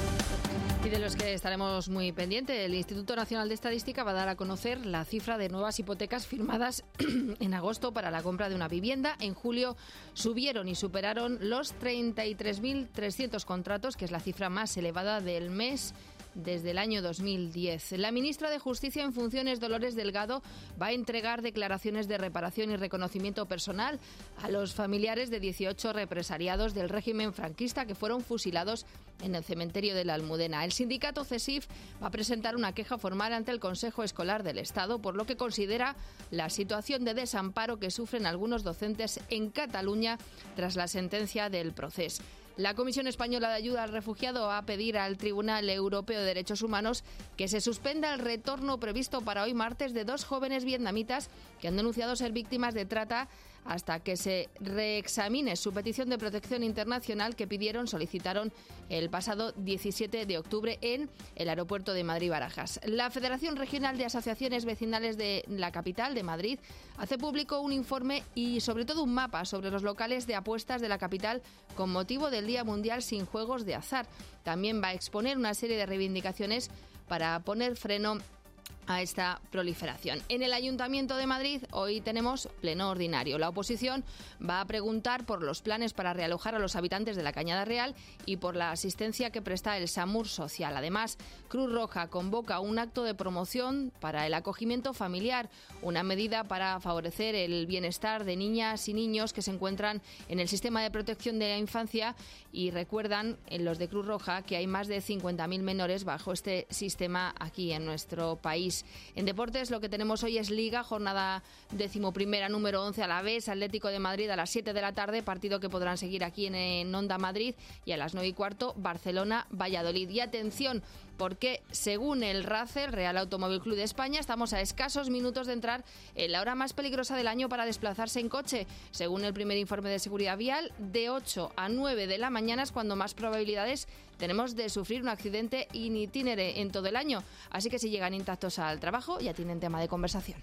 Y de los que estaremos muy pendientes, el Instituto Nacional de Estadística va a dar a conocer la cifra de nuevas hipotecas firmadas en agosto para la compra de una vivienda. En julio subieron y superaron los treinta y tres mil trescientos contratos, que es la cifra más elevada del mes desde el año dos mil diez. La ministra de Justicia en funciones, Dolores Delgado, va a entregar declaraciones de reparación y reconocimiento personal a los familiares de dieciocho represaliados del régimen franquista que fueron fusilados en el cementerio de la Almudena. El sindicato CESIF va a presentar una queja formal ante el Consejo Escolar del Estado por lo que considera la situación de desamparo que sufren algunos docentes en Cataluña tras la sentencia del Procés. La Comisión Española de Ayuda al Refugiado va a pedir al Tribunal Europeo de Derechos Humanos que se suspenda el retorno previsto para hoy martes de dos jóvenes vietnamitas que han denunciado ser víctimas de trata hasta que se reexamine su petición de protección internacional que pidieron, solicitaron el pasado diecisiete de octubre en el aeropuerto de Madrid-Barajas. La Federación Regional de Asociaciones Vecinales de la capital, de Madrid, hace público un informe y sobre todo un mapa sobre los locales de apuestas de la capital con motivo del Día Mundial sin Juegos de Azar. También va a exponer una serie de reivindicaciones para poner freno a esta proliferación. En el Ayuntamiento de Madrid hoy tenemos pleno ordinario. La oposición va a preguntar por los planes para realojar a los habitantes de la Cañada Real y por la asistencia que presta el SAMUR Social. Además, Cruz Roja convoca un acto de promoción para el acogimiento familiar, una medida para favorecer el bienestar de niñas y niños que se encuentran en el sistema de protección de la infancia, y recuerdan en los de Cruz Roja que hay más de cincuenta mil menores bajo este sistema aquí en nuestro país. En deportes lo que tenemos hoy es Liga, jornada decimoprimera número once, Alavés Atlético de Madrid a las siete de la tarde, partido que podrán seguir aquí en, en Onda Madrid, y a las nueve y cuarto Barcelona Valladolid. Y atención, porque según el RACE, el Real Automóvil Club de España, estamos a escasos minutos de entrar en la hora más peligrosa del año para desplazarse en coche. Según el primer informe de seguridad vial, de ocho a nueve de la mañana es cuando más probabilidades tenemos de sufrir un accidente in itinere en todo el año. Así que si llegan intactos al trabajo, ya tienen tema de conversación.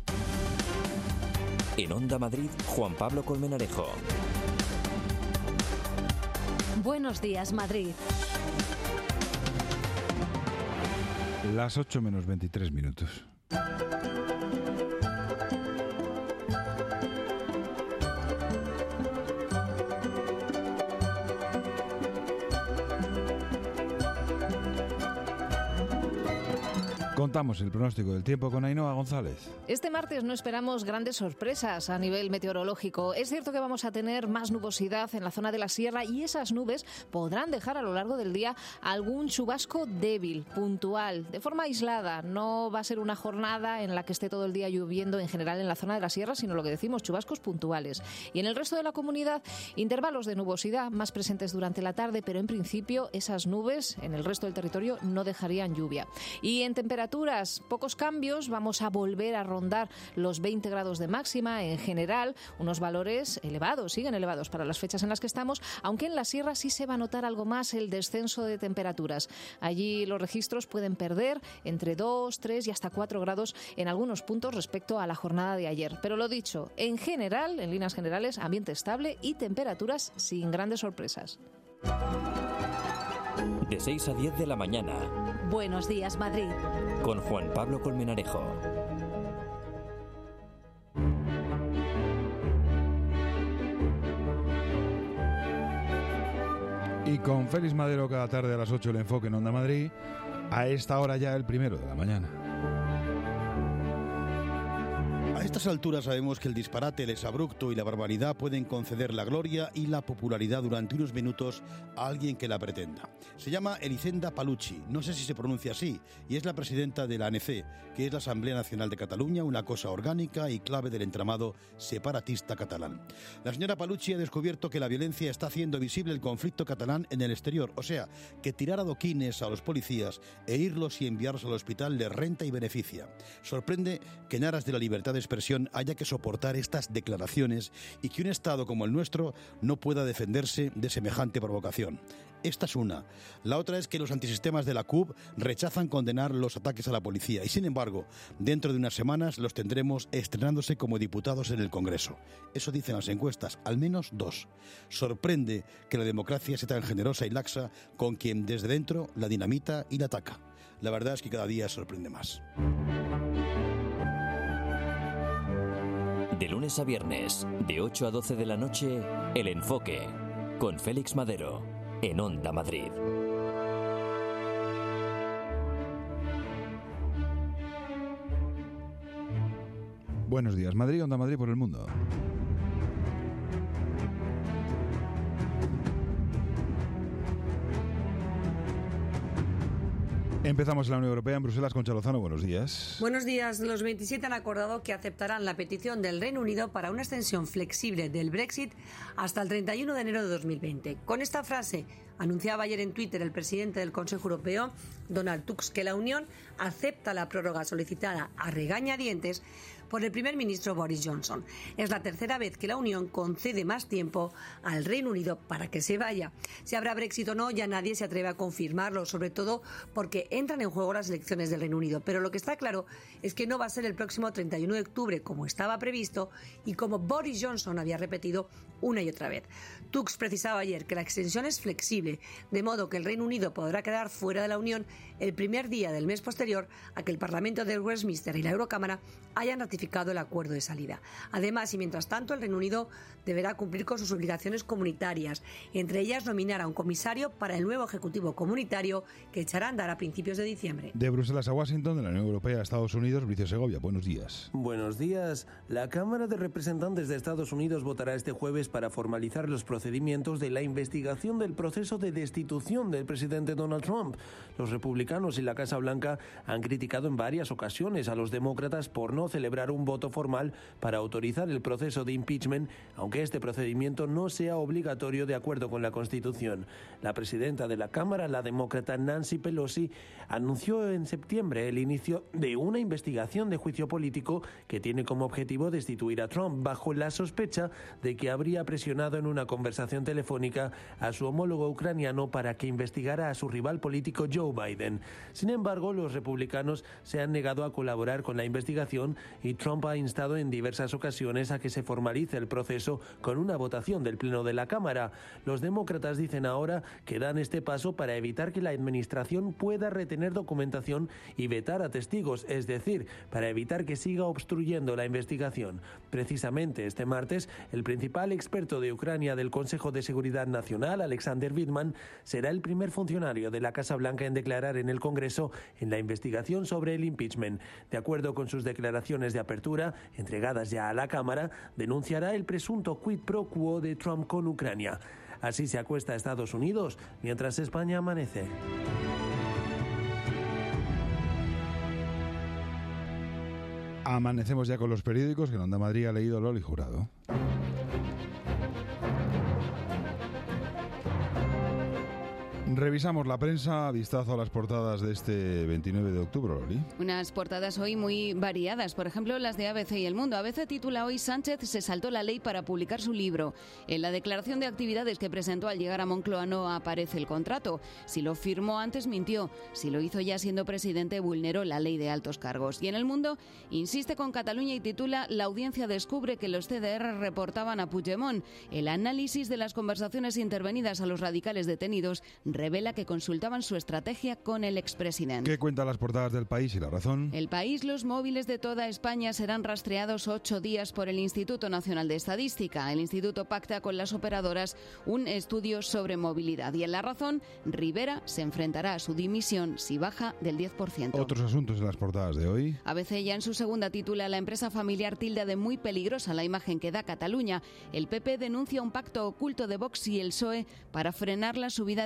En Onda Madrid, Juan Pablo Colmenarejo. Buenos días, Madrid. Las ocho menos veintitrés minutos. Contamos el pronóstico del tiempo con Ainhoa González. Este martes no esperamos grandes sorpresas a nivel meteorológico. Es cierto que vamos a tener más nubosidad en la zona de la sierra y esas nubes podrán dejar a lo largo del día algún chubasco débil, puntual, de forma aislada. No va a ser una jornada en la que esté todo el día lloviendo en general en la zona de la sierra, sino lo que decimos, chubascos puntuales. Y en el resto de la comunidad, intervalos de nubosidad más presentes durante la tarde, pero en principio esas nubes en el resto del territorio no dejarían lluvia. Y en temperatura pocos cambios, vamos a volver a rondar los veinte grados de máxima en general, unos valores elevados, siguen elevados para las fechas en las que estamos, aunque en la sierra sí se va a notar algo más el descenso de temperaturas. Allí los registros pueden perder entre dos, tres y hasta cuatro grados en algunos puntos respecto a la jornada de ayer. Pero lo dicho, en general, en líneas generales, ambiente estable y temperaturas sin grandes sorpresas. De seis a diez de la mañana. Buenos días, Madrid. Con Juan Pablo Colmenarejo. Y con Félix Madero cada tarde a las ocho el enfoque en Onda Madrid. A esta hora ya el primero de la mañana. A estas alturas sabemos que el disparate, el exabrupto y la barbaridad pueden conceder la gloria y la popularidad durante unos minutos a alguien que la pretenda. Se llama Elisenda Palucci, no sé si se pronuncia así, y es la presidenta de la A N C, que es la Asamblea Nacional de Cataluña, una cosa orgánica y clave del entramado separatista catalán. La señora Palucci ha descubierto que la violencia está haciendo visible el conflicto catalán en el exterior, o sea, que tirar adoquines a los policías e irlos y enviarlos al hospital les renta y beneficia. Sorprende que en aras de la libertad de expresión haya que soportar estas declaraciones y que un Estado como el nuestro no pueda defenderse de semejante provocación. Esta es una. La otra es que los antisistemas de la C U P rechazan condenar los ataques a la policía y, sin embargo, dentro de unas semanas los tendremos estrenándose como diputados en el Congreso. Eso dicen las encuestas, al menos dos. Sorprende que la democracia sea tan generosa y laxa con quien desde dentro la dinamita y la ataca. La verdad es que cada día sorprende más. De lunes a viernes, de ocho a doce de la noche, El Enfoque, con Félix Madero, en Onda Madrid. Buenos días, Madrid, Onda Madrid por el mundo. Empezamos en la Unión Europea, en Bruselas, Concha Lozano, buenos días. Buenos días. Los veintisiete han acordado que aceptarán la petición del Reino Unido para una extensión flexible del Brexit hasta el treinta y uno de enero de dos mil veinte. Con esta frase anunciaba ayer en Twitter el presidente del Consejo Europeo, Donald Tusk, que la Unión acepta la prórroga solicitada a regañadientes por el primer ministro Boris Johnson. Es la tercera vez que la Unión concede más tiempo al Reino Unido para que se vaya. Si habrá Brexit o no, ya nadie se atreve a confirmarlo, sobre todo porque entran en juego las elecciones del Reino Unido. Pero lo que está claro es que no va a ser el próximo treinta y uno de octubre como estaba previsto y como Boris Johnson había repetido una y otra vez. Tusk precisaba ayer que la extensión es flexible, de modo que el Reino Unido podrá quedar fuera de la Unión el primer día del mes posterior a que el Parlamento de Westminster y la Eurocámara hayan ratificado el acuerdo de salida. Además, y mientras tanto, el Reino Unido deberá cumplir con sus obligaciones comunitarias, entre ellas nominar a un comisario para el nuevo Ejecutivo Comunitario que echará a andar a principios de diciembre. De Bruselas a Washington, de la Unión Europea a Estados Unidos, Bricio Segovia, buenos días. Buenos días. La Cámara de Representantes de Estados Unidos votará este jueves para formalizar los procedimientos de la investigación del proceso de destitución del presidente Donald Trump. Los republicanos y la Casa Blanca han criticado en varias ocasiones a los demócratas por no celebrar un voto formal para autorizar el proceso de impeachment, aunque este procedimiento no sea obligatorio de acuerdo con la Constitución. La presidenta de la Cámara, la demócrata Nancy Pelosi, anunció en septiembre el inicio de una investigación de juicio político que tiene como objetivo destituir a Trump bajo la sospecha de que habría presionado en una conversación telefónica a su homólogo ucraniano para que investigara a su rival político Joe Biden. Sin embargo, los republicanos se han negado a colaborar con la investigación y Trump ha instado en diversas ocasiones a que se formalice el proceso con una votación del Pleno de la Cámara. Los demócratas dicen ahora que dan este paso para evitar que la administración pueda retener documentación y vetar a testigos, es decir, para evitar que siga obstruyendo la investigación. Precisamente este martes, el principal experto de Ucrania del Consejo de Seguridad Nacional, Alexander Vindman, será el primer funcionario de la Casa Blanca en declarar en el Congreso en la investigación sobre el impeachment. De acuerdo con sus declaraciones de apertura, entregadas ya a la Cámara, denunciará el presunto quid pro quo de Trump con Ucrania. Así se acuesta Estados Unidos, mientras España amanece. Amanecemos ya con los periódicos que en Onda Madrid ha leído Loli Jurado. Revisamos la prensa, vistazo a las portadas de este veintinueve de octubre, Loli. Unas portadas hoy muy variadas, por ejemplo las de A B C y El Mundo. A B C titula hoy: Sánchez se saltó la ley para publicar su libro. En la declaración de actividades que presentó al llegar a Moncloa no aparece el contrato. Si lo firmó antes mintió, si lo hizo ya siendo presidente vulneró la ley de altos cargos. Y en El Mundo insiste con Cataluña y titula: La audiencia descubre que los C D R reportaban a Puigdemont. El análisis de las conversaciones intervenidas a los radicales detenidos revela que consultaban su estrategia con el expresidente. ¿Qué cuentan las portadas del País y La Razón? El País: los móviles de toda España serán rastreados ocho días por el Instituto Nacional de Estadística. El Instituto pacta con las operadoras un estudio sobre movilidad. Y en La Razón, Rivera se enfrentará a su dimisión si baja del diez por ciento. Otros asuntos en las portadas de hoy. A B C ya en su segunda titula: la empresa familiar tilda de muy peligrosa la imagen que da Cataluña. El P P denuncia un pacto oculto de Vox y el P S O E para frenar la subida de Casado.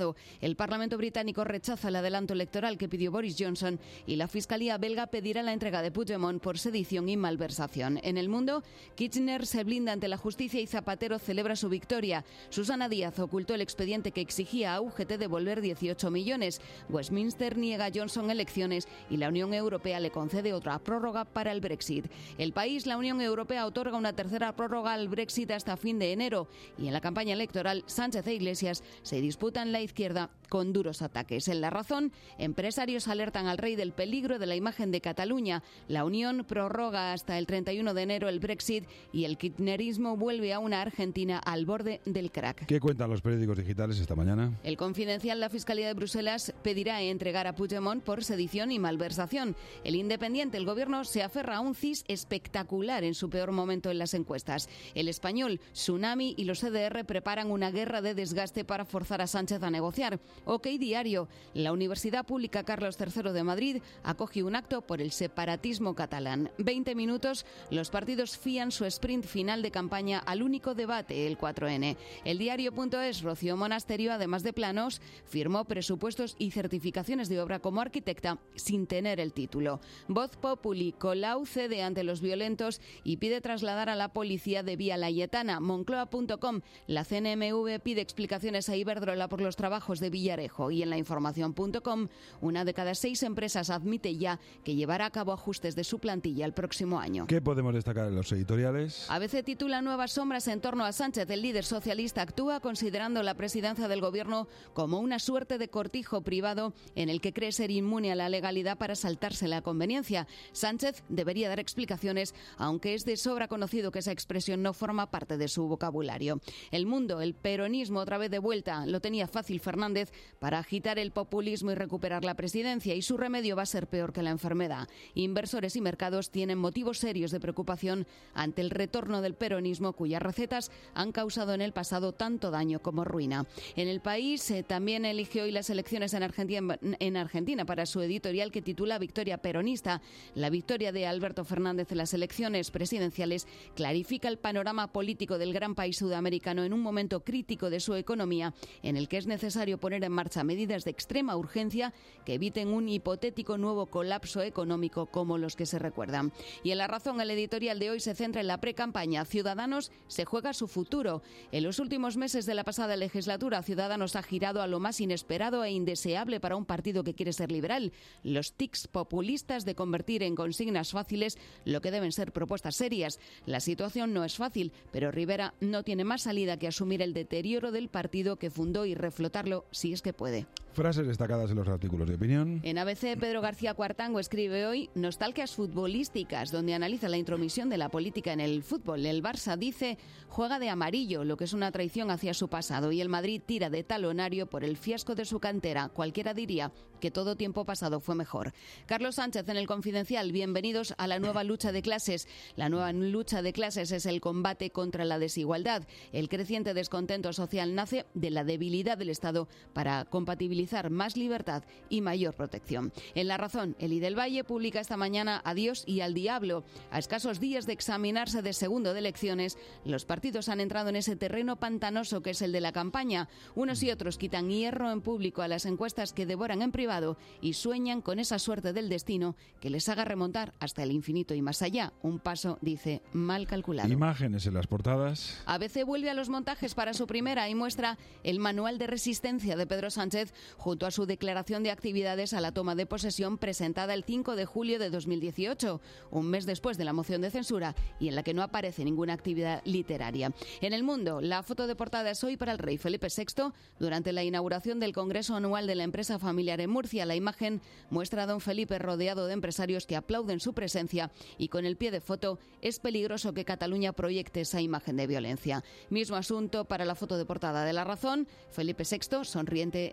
Senado. El Parlamento británico rechaza el adelanto electoral que pidió Boris Johnson y la Fiscalía belga pedirá la entrega de Puigdemont por sedición y malversación. En el mundo, Kirchner se blinda ante la justicia y Zapatero celebra su victoria. Susana Díaz ocultó el expediente que exigía a U G T devolver dieciocho millones. Westminster niega a Johnson elecciones y la Unión Europea le concede otra prórroga para el Brexit. El país, la Unión Europea, otorga una tercera prórroga al Brexit hasta fin de enero y en la campaña electoral Sánchez e Iglesias se disputan la izquierda con duros ataques. En La Razón, empresarios alertan al rey del peligro de la imagen de Cataluña. La Unión prorroga hasta el treinta y uno de enero el Brexit y el kirchnerismo vuelve a una Argentina al borde del crack. ¿Qué cuentan los periódicos digitales esta mañana? El Confidencial, la Fiscalía de Bruselas pedirá entregar a Puigdemont por sedición y malversación. El Independiente, el gobierno se aferra a un C I S espectacular en su peor momento en las encuestas. El Español, Tsunami y los C D R preparan una guerra de desgaste para forzar a Sánchez a negociar. OK Diario, la Universidad Pública Carlos tercero de Madrid acoge un acto por el separatismo catalán. veinte minutos, los partidos fían su sprint final de campaña al único debate, el cuatro ene. El Diario.es, Rocío Monasterio, además de planos, firmó presupuestos y certificaciones de obra como arquitecta sin tener el título. Voz Populi, Colau cede ante los violentos y pide trasladar a la policía de Vía Layetana. Moncloa punto com, la C N M V pide explicaciones a Iberdrola por los trabajos de Villarejo y en la información punto com, una de cada seis empresas admite ya que llevará a cabo ajustes de su plantilla el próximo año. ¿Qué podemos destacar en los editoriales? A B C titula Nuevas sombras en torno a Sánchez. El líder socialista actúa considerando la presidencia del gobierno como una suerte de cortijo privado en el que cree ser inmune a la legalidad para saltarse la conveniencia. Sánchez debería dar explicaciones, aunque es de sobra conocido que esa expresión no forma parte de su vocabulario. El Mundo, el peronismo otra vez de vuelta. Lo tenía fácil Fernández para agitar el populismo y recuperar la presidencia, y su remedio va a ser peor que la enfermedad. Inversores y mercados tienen motivos serios de preocupación ante el retorno del peronismo, cuyas recetas han causado en el pasado tanto daño como ruina. En El País eh, también eligió hoy las elecciones en Argentina, en Argentina para su editorial que titula Victoria peronista. La victoria de Alberto Fernández en las elecciones presidenciales clarifica el panorama político del gran país sudamericano en un momento crítico de su economía, en el que es necesario poner en marcha medidas de extrema urgencia que eviten un hipotético nuevo colapso económico como los que se recuerdan. Y en La Razón, el editorial de hoy se centra en la precampaña. Ciudadanos se juega su futuro. En los últimos meses de la pasada legislatura, Ciudadanos ha girado a lo más inesperado e indeseable para un partido que quiere ser liberal: los tics populistas de convertir en consignas fáciles lo que deben ser propuestas serias. La situación no es fácil, pero Rivera no tiene más salida que asumir el deterioro del partido que fundó y reflotarlo si es que puede. Frases destacadas en los artículos de opinión. En A B C, Pedro García Cuartango escribe hoy Nostalgias futbolísticas, donde analiza la intromisión de la política en el fútbol. El Barça dice juega de amarillo, lo que es una traición hacia su pasado, y el Madrid tira de talonario por el fiasco de su cantera. Cualquiera diría que todo tiempo pasado fue mejor. Carlos Sánchez en El Confidencial, bienvenidos a la nueva lucha de clases. La nueva lucha de clases es el combate contra la desigualdad. El creciente descontento social nace de la debilidad del Estado para compatibilizar más libertad y mayor protección. En La Razón, Eli del Valle publica esta mañana Adiós y al diablo. A escasos días de examinarse de segundo de elecciones, los partidos han entrado en ese terreno pantanoso que es el de la campaña. Unos y otros quitan hierro en público a las encuestas que devoran en privado y sueñan con esa suerte del destino que les haga remontar hasta el infinito y más allá. Un paso, dice, mal calculado. Imágenes en las portadas. A B C vuelve a los montajes para su primera y muestra el manual de resistencia de Pedro Sánchez junto a su declaración de actividades a la toma de posesión presentada el cinco de julio de dos mil dieciocho, un mes después de la moción de censura, y en la que no aparece ninguna actividad literaria. En El Mundo, la foto de portada es hoy para el rey Felipe sexto durante la inauguración del Congreso Anual de la Empresa Familiar en Murcia. La imagen muestra a don Felipe rodeado de empresarios que aplauden su presencia y con el pie de foto es peligroso que Cataluña proyecte esa imagen de violencia. Mismo asunto para la foto de portada de La Razón. Felipe sexto sonriente entre los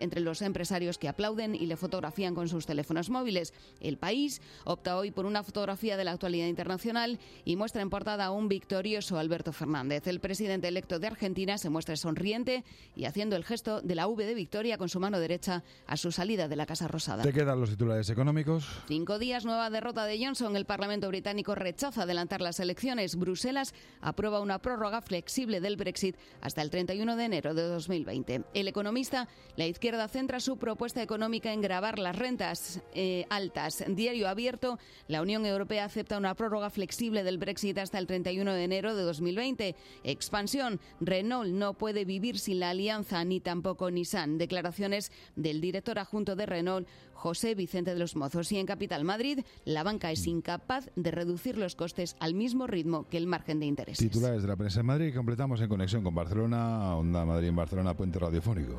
empresarios que aplauden y le fotografían con sus teléfonos móviles. El País opta hoy por una fotografía de la actualidad internacional y muestra en portada a un victorioso Alberto Fernández. El presidente electo de Argentina se muestra sonriente y haciendo el gesto de la V de victoria con su mano derecha a su salida de la Casa Rosada. ¿Te quedan los titulares económicos? Cinco días, nueva derrota de Johnson. El Parlamento británico rechaza adelantar las elecciones. Bruselas aprueba una prórroga flexible del Brexit hasta el treinta y uno de enero de dos mil veinte. El Economista, la izquierda centra su propuesta económica en gravar las rentas eh, altas. Diario Abierto, la Unión Europea acepta una prórroga flexible del Brexit hasta el treinta y uno de enero de dos mil veinte. Expansión, Renault no puede vivir sin la alianza, ni tampoco Nissan. Declaraciones del director adjunto de Renault, José Vicente de los Mozos. Y en Capital Madrid, la banca es incapaz de reducir los costes al mismo ritmo que el margen de intereses. Titulares de la prensa en Madrid que completamos en conexión con Barcelona, Onda Madrid en Barcelona, Puente Radiofónico.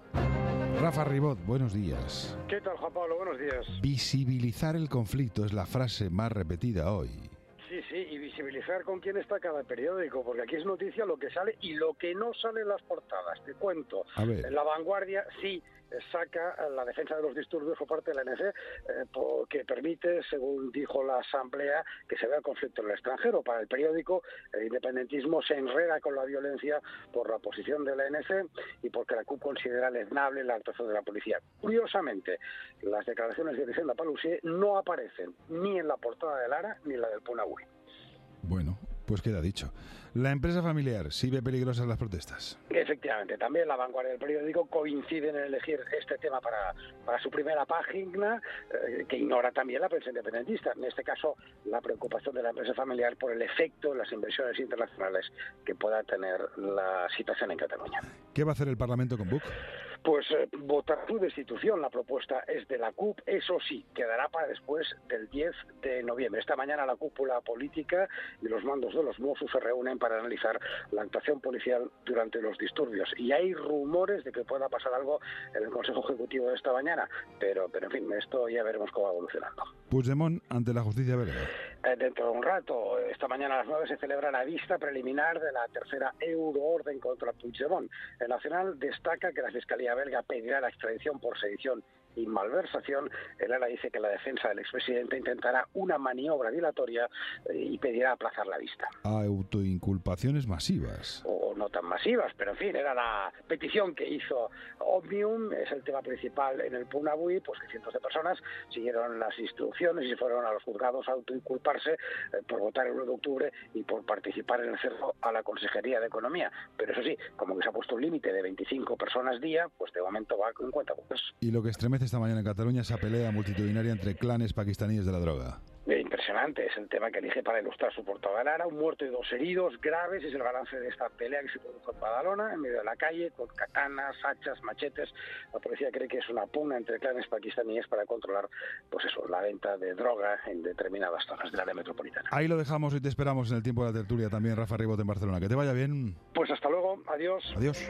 Rafa Ribot, buenos días. ¿Qué tal, Juan Pablo? Buenos días. Visibilizar el conflicto es la frase más repetida hoy. Sí, sí, y visibilizar con quién está cada periódico, porque aquí es noticia lo que sale y lo que no sale en las portadas. Te cuento. A ver. En La Vanguardia, sí, saca la defensa de los disturbios por parte de la A N C, eh, que permite, según dijo la Asamblea, que se vea el conflicto en el extranjero. Para el periódico, el independentismo se enreda con la violencia por la posición de la A N C y porque la C U P considera leznable la actuación de la policía. Curiosamente, las declaraciones de Elisenda Palousier no aparecen ni en la portada de Lara ni en la del Punahui. Bueno, pues queda dicho. La empresa familiar, ¿sí ve peligrosas las protestas? Efectivamente, también La Vanguardia del periódico coincide en elegir este tema para, para su primera página, eh, que ignora también la prensa independentista. En este caso, la preocupación de la empresa familiar por el efecto en las inversiones internacionales que pueda tener la situación en Cataluña. ¿Qué va a hacer el Parlamento con Buch? Pues eh, votar su destitución. La propuesta es de la C U P, eso sí, quedará para después del diez de noviembre. Esta mañana la cúpula política y los mandos de los Mossos se reúnen para analizar la actuación policial durante los disturbios. Y hay rumores de que pueda pasar algo en el Consejo Ejecutivo de esta mañana, pero, pero en fin, esto ya veremos cómo va evolucionando. Puigdemont ante la justicia belga. Eh, dentro de un rato, esta mañana a las nueve se celebra la vista preliminar de la tercera euroorden contra Puigdemont. El Nacional destaca que la Fiscalía belga pedirá la extradición por sedición y malversación. El A L A dice que la defensa del expresidente intentará una maniobra dilatoria y pedirá aplazar la vista. Autoinculpaciones masivas. O no tan masivas, pero en fin, era la petición que hizo Omnium, es el tema principal en el Punahui, pues que cientos de personas siguieron las instrucciones y fueron a los juzgados a autoinculparse eh, por votar el uno de octubre y por participar en el cerco a la Consejería de Economía. Pero eso sí, como que se ha puesto un límite de veinticinco personas día, pues de momento va con cuenta. Pues. Y lo que estremece esta mañana en Cataluña es esa pelea multitudinaria entre clanes pakistaníes de la droga. Impresionante, es el tema que elige para ilustrar su portada de Lara. Un muerto y dos heridos graves es el balance de esta pelea que se produjo en Badalona, en medio de la calle, con katanas, hachas, machetes. La policía cree que es una pugna entre clanes pakistaníes para controlar, pues eso, la venta de droga en determinadas zonas del área metropolitana. Ahí lo dejamos y te esperamos en el tiempo de la tertulia también, Rafa Ribot en Barcelona. Que te vaya bien. Pues hasta luego, adiós. Adiós.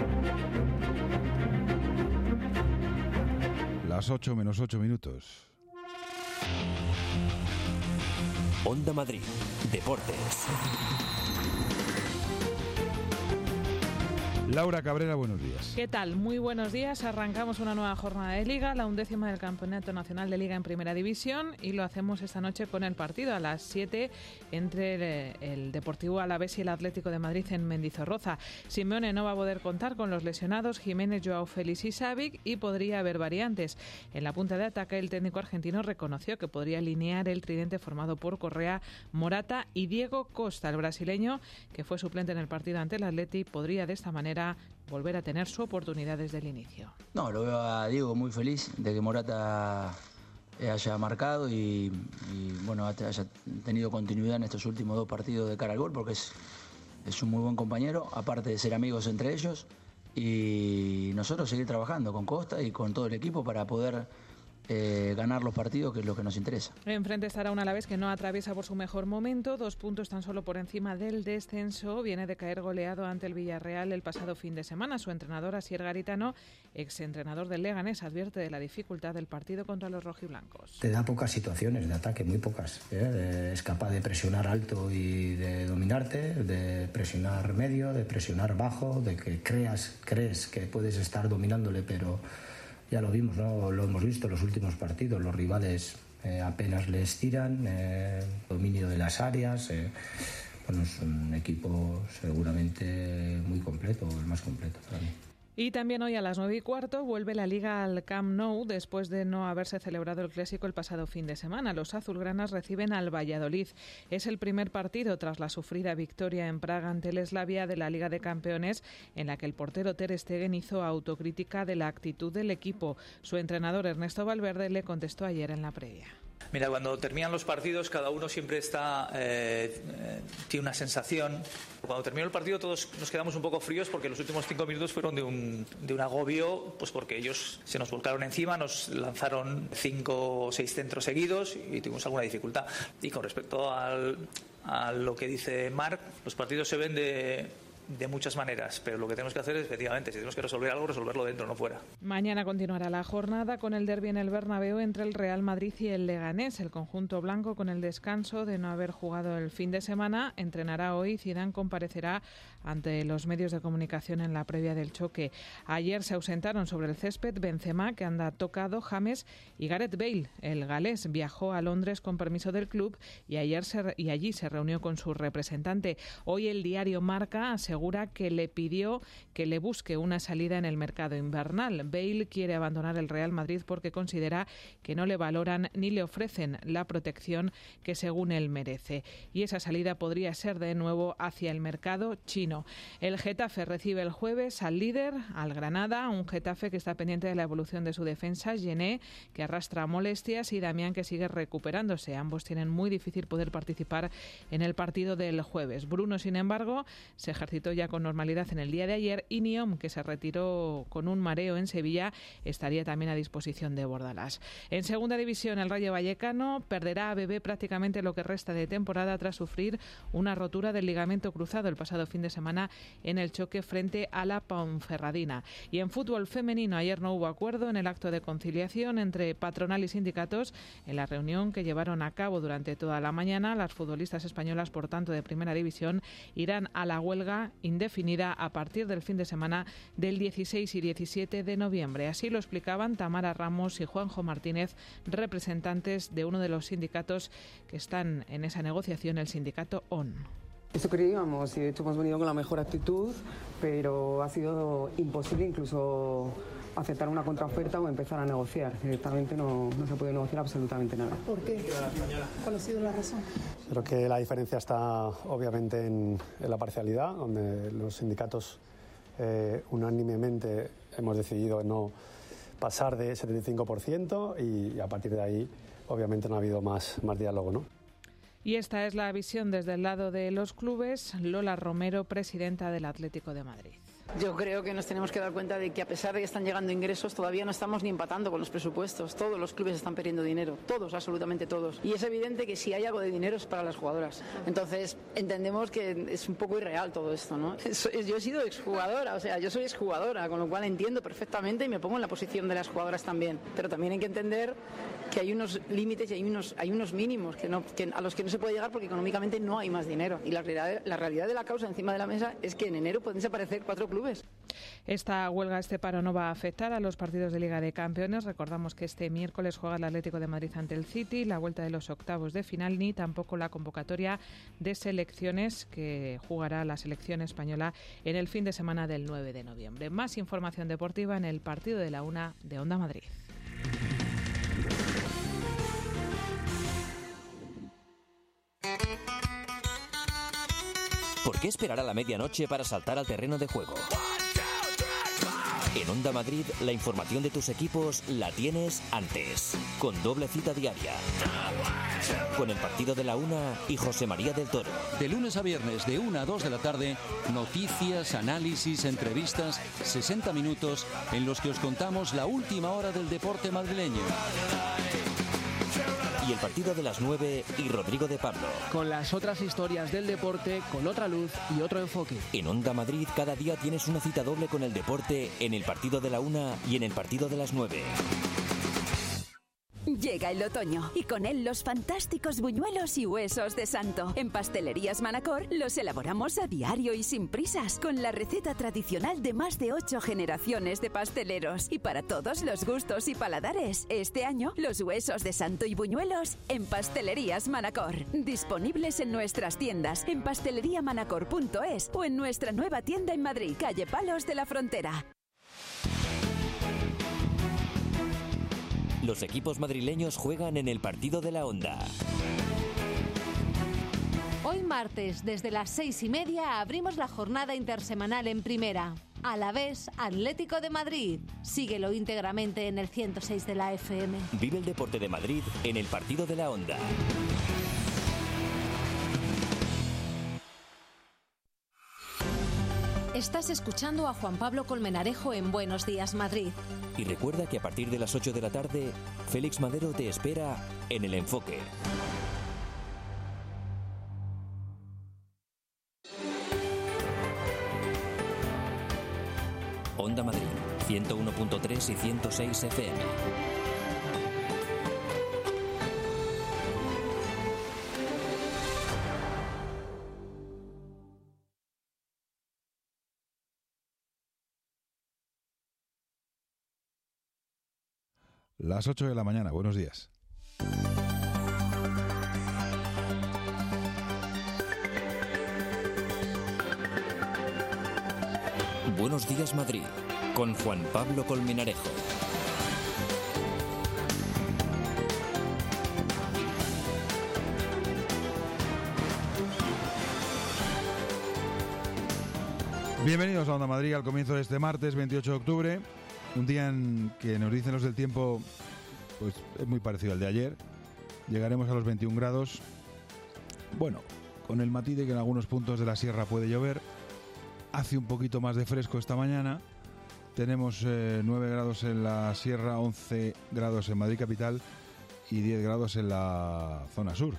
Las ocho menos ocho minutos. Onda Madrid, Deportes. Laura Cabrera, buenos días. ¿Qué tal? Muy buenos días. Arrancamos una nueva jornada de Liga, la undécima del Campeonato Nacional de Liga en Primera División, y lo hacemos esta noche con el partido a las siete entre el, el Deportivo Alavés y el Atlético de Madrid en Mendizorroza. Simeone no va a poder contar con los lesionados Jiménez, Joao Félix y Savic, y podría haber variantes. En la punta de ataque, el técnico argentino reconoció que podría alinear el tridente formado por Correa, Morata y Diego Costa. El brasileño, que fue suplente en el partido ante el Atleti, podría de esta manera volver a tener su oportunidad desde el inicio. No, lo veo a Diego muy feliz de que Morata haya marcado y, y bueno, haya tenido continuidad en estos últimos dos partidos de cara al gol, porque es, es un muy buen compañero, aparte de ser amigos entre ellos, y nosotros seguir trabajando con Costa y con todo el equipo para poder Eh, ganar los partidos, que es lo que nos interesa. Enfrente estará un Alavés que no atraviesa por su mejor momento, dos puntos tan solo por encima del descenso. Viene de caer goleado ante el Villarreal el pasado fin de semana. Su entrenador, Asier Garitano, exentrenador del Leganés, advierte de la dificultad del partido contra los rojiblancos. Te da pocas situaciones de ataque, muy pocas. ¿eh? Es capaz de presionar alto y de dominarte, de presionar medio, de presionar bajo, de que creas, crees que puedes estar dominándole, pero ya lo vimos, ¿no? Lo hemos visto en los últimos partidos, los rivales eh, apenas les tiran, eh, dominio de las áreas, eh, bueno, es un equipo seguramente muy completo, el más completo para mí. Y también hoy a las nueve y cuarto vuelve la Liga al Camp Nou después de no haberse celebrado el Clásico el pasado fin de semana. Los azulgranas reciben al Valladolid. Es el primer partido tras la sufrida victoria en Praga ante el Slavia de la Liga de Campeones, en la que el portero Ter Stegen hizo autocrítica de la actitud del equipo. Su entrenador Ernesto Valverde le contestó ayer en la previa. Mira, cuando terminan los partidos cada uno siempre está eh, eh, tiene una sensación. Cuando terminó el partido todos nos quedamos un poco fríos porque los últimos cinco minutos fueron de un, de un agobio, pues porque ellos se nos volcaron encima, nos lanzaron cinco o seis centros seguidos y tuvimos alguna dificultad. Y con respecto al, a lo que dice Marc, los partidos se ven de... de muchas maneras, pero lo que tenemos que hacer es, efectivamente, si tenemos que resolver algo, resolverlo dentro, no fuera. Mañana continuará la jornada con el derbi en el Bernabéu entre el Real Madrid y el Leganés. El conjunto blanco, con el descanso de no haber jugado el fin de semana, entrenará hoy. Zidane comparecerá ante los medios de comunicación en la previa del choque. Ayer se ausentaron sobre el césped Benzema, que anda tocado, James y Gareth Bale. El galés viajó a Londres con permiso del club y ayer se, y allí se reunió con su representante. Hoy el diario Marca asegura que le pidió que le busque una salida en el mercado invernal. Bale quiere abandonar el Real Madrid porque considera que no le valoran ni le ofrecen la protección que según él merece. Y esa salida podría ser de nuevo hacia el mercado chino. El Getafe recibe el jueves al líder, al Granada, un Getafe que está pendiente de la evolución de su defensa, Gené, que arrastra molestias, y Damián, que sigue recuperándose. Ambos tienen muy difícil poder participar en el partido del jueves. Bruno, sin embargo, se ejercitó ya con normalidad en el día de ayer, y Niom, que se retiró con un mareo en Sevilla, estaría también a disposición de Bordalás. En segunda división, el Rayo Vallecano perderá a Bebé prácticamente lo que resta de temporada tras sufrir una rotura del ligamento cruzado el pasado fin de semana en el choque frente a la Ponferradina. Y en fútbol femenino, ayer no hubo acuerdo en el acto de conciliación entre patronal y sindicatos en la reunión que llevaron a cabo durante toda la mañana. Las futbolistas españolas, por tanto, de primera división, irán a la huelga indefinida a partir del fin de semana del dieciséis y diecisiete de noviembre. Así lo explicaban Tamara Ramos y Juanjo Martínez, representantes de uno de los sindicatos que están en esa negociación, el sindicato O N. Eso creíamos y de hecho hemos venido con la mejor actitud, pero ha sido imposible incluso aceptar una contraoferta o empezar a negociar. Directamente no, no se puede negociar absolutamente nada. ¿Por qué? ¿Cuál ha sido la razón? Creo que la diferencia está obviamente en, en la parcialidad, donde los sindicatos eh, unánimemente hemos decidido no pasar de setenta y cinco por ciento y, y a partir de ahí obviamente no ha habido más, más diálogo, ¿no? Y esta es la visión desde el lado de los clubes. Lola Romero, presidenta del Atlético de Madrid. Yo creo que nos tenemos que dar cuenta de que a pesar de que están llegando ingresos, todavía no estamos ni empatando con los presupuestos. Todos los clubes están perdiendo dinero, todos, absolutamente todos. Y es evidente que si hay algo de dinero es para las jugadoras. Entonces entendemos que es un poco irreal todo esto, ¿no? Yo he sido exjugadora, o sea, yo soy exjugadora, con lo cual entiendo perfectamente y me pongo en la posición de las jugadoras también. Pero también hay que entender que hay unos límites y hay unos, hay unos mínimos que no, que a los que no se puede llegar porque económicamente no hay más dinero. Y la realidad, la realidad de la causa encima de la mesa es que en enero pueden desaparecer cuatro clubes. Esta huelga, este paro, no va a afectar a los partidos de Liga de Campeones. Recordamos que este miércoles juega el Atlético de Madrid ante el City, la vuelta de los octavos de final, ni tampoco la convocatoria de selecciones que jugará la selección española en el fin de semana del nueve de noviembre. Más información deportiva en el partido de la una de Onda Madrid. ¿Por qué esperar a la medianoche para saltar al terreno de juego? En Onda Madrid, la información de tus equipos la tienes antes, con doble cita diaria. Con el partido de la una y José María del Toro. De lunes a viernes, de una a dos de la tarde, noticias, análisis, entrevistas, sesenta minutos en los que os contamos la última hora del deporte madrileño. Y el partido de las nueve y Rodrigo de Pablo. Con las otras historias del deporte, con otra luz y otro enfoque. En Onda Madrid cada día tienes una cita doble con el deporte en el partido de la una y en el partido de las nueve. Llega el otoño y con él los fantásticos buñuelos y huesos de santo. En Pastelerías Manacor los elaboramos a diario y sin prisas, con la receta tradicional de más de ocho generaciones de pasteleros. Y para todos los gustos y paladares, este año los huesos de santo y buñuelos en Pastelerías Manacor. Disponibles en nuestras tiendas, en pastelería manacor punto es o en nuestra nueva tienda en Madrid, calle Palos de la Frontera. Los equipos madrileños juegan en el partido de la Onda. Hoy martes, desde las seis y media, abrimos la jornada intersemanal en Primera. Alavés, Atlético de Madrid. Síguelo íntegramente en el ciento seis de la F M. Vive el deporte de Madrid en el partido de la Onda. Estás escuchando a Juan Pablo Colmenarejo en Buenos Días Madrid. Y recuerda que a partir de las ocho de la tarde, Félix Madero te espera en El Enfoque. Onda Madrid, ciento uno punto tres y ciento seis F M. Las ocho de la mañana, buenos días. Buenos días Madrid, con Juan Pablo Colmenarejo. Bienvenidos a Onda Madrid al comienzo de este martes veintiocho de octubre. Un día en que nos dicen los del tiempo, pues es muy parecido al de ayer. Llegaremos a los veintiún grados. Bueno, con el matiz de que en algunos puntos de la sierra puede llover. Hace un poquito más de fresco esta mañana. Tenemos eh, nueve grados en la sierra, once grados en Madrid capital y diez grados en la zona sur.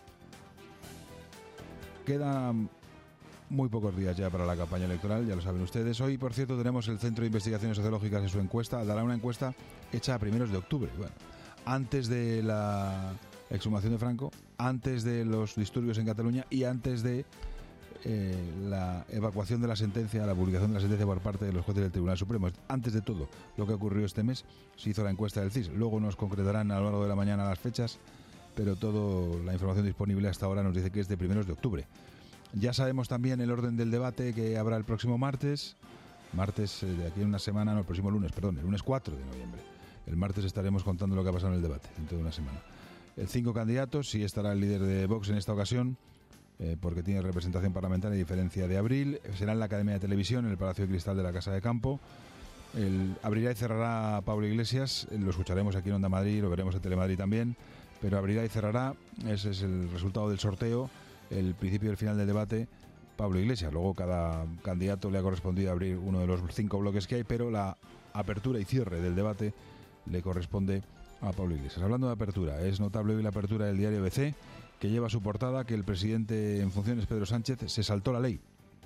Quedan muy pocos días ya para la campaña electoral, ya lo saben ustedes. Hoy, por cierto, tenemos el Centro de Investigaciones Sociológicas en su encuesta. Dará una encuesta hecha a primeros de octubre. Bueno, antes de la exhumación de Franco, antes de los disturbios en Cataluña y antes de eh, la evacuación de la sentencia, la publicación de la sentencia por parte de los jueces del Tribunal Supremo. Antes de todo lo que ocurrió este mes, se hizo la encuesta del C I S. Luego nos concretarán a lo largo de la mañana las fechas, pero toda la información disponible hasta ahora nos dice que es de primeros de octubre. Ya sabemos también el orden del debate que habrá el próximo martes. Martes, eh, de aquí en una semana, no, el próximo lunes, perdón, el lunes cuatro de noviembre. El martes estaremos contando lo que ha pasado en el debate, dentro de una semana. El cinco candidatos, sí estará el líder de Vox en esta ocasión, eh, porque tiene representación parlamentaria a diferencia de abril. Será en la Academia de Televisión, en el Palacio de Cristal de la Casa de Campo. El, abrirá y cerrará Pablo Iglesias, lo escucharemos aquí en Onda Madrid, lo veremos en Telemadrid también, pero abrirá y cerrará, ese es el resultado del sorteo. El principio y el final del debate, Pablo Iglesias. Luego cada candidato le ha correspondido abrir uno de los cinco bloques que hay, pero la apertura y cierre del debate le corresponde a Pablo Iglesias. Hablando de apertura, es notable hoy la apertura del diario B C, que lleva a su portada que el presidente en funciones, Pedro Sánchez, se saltó la ley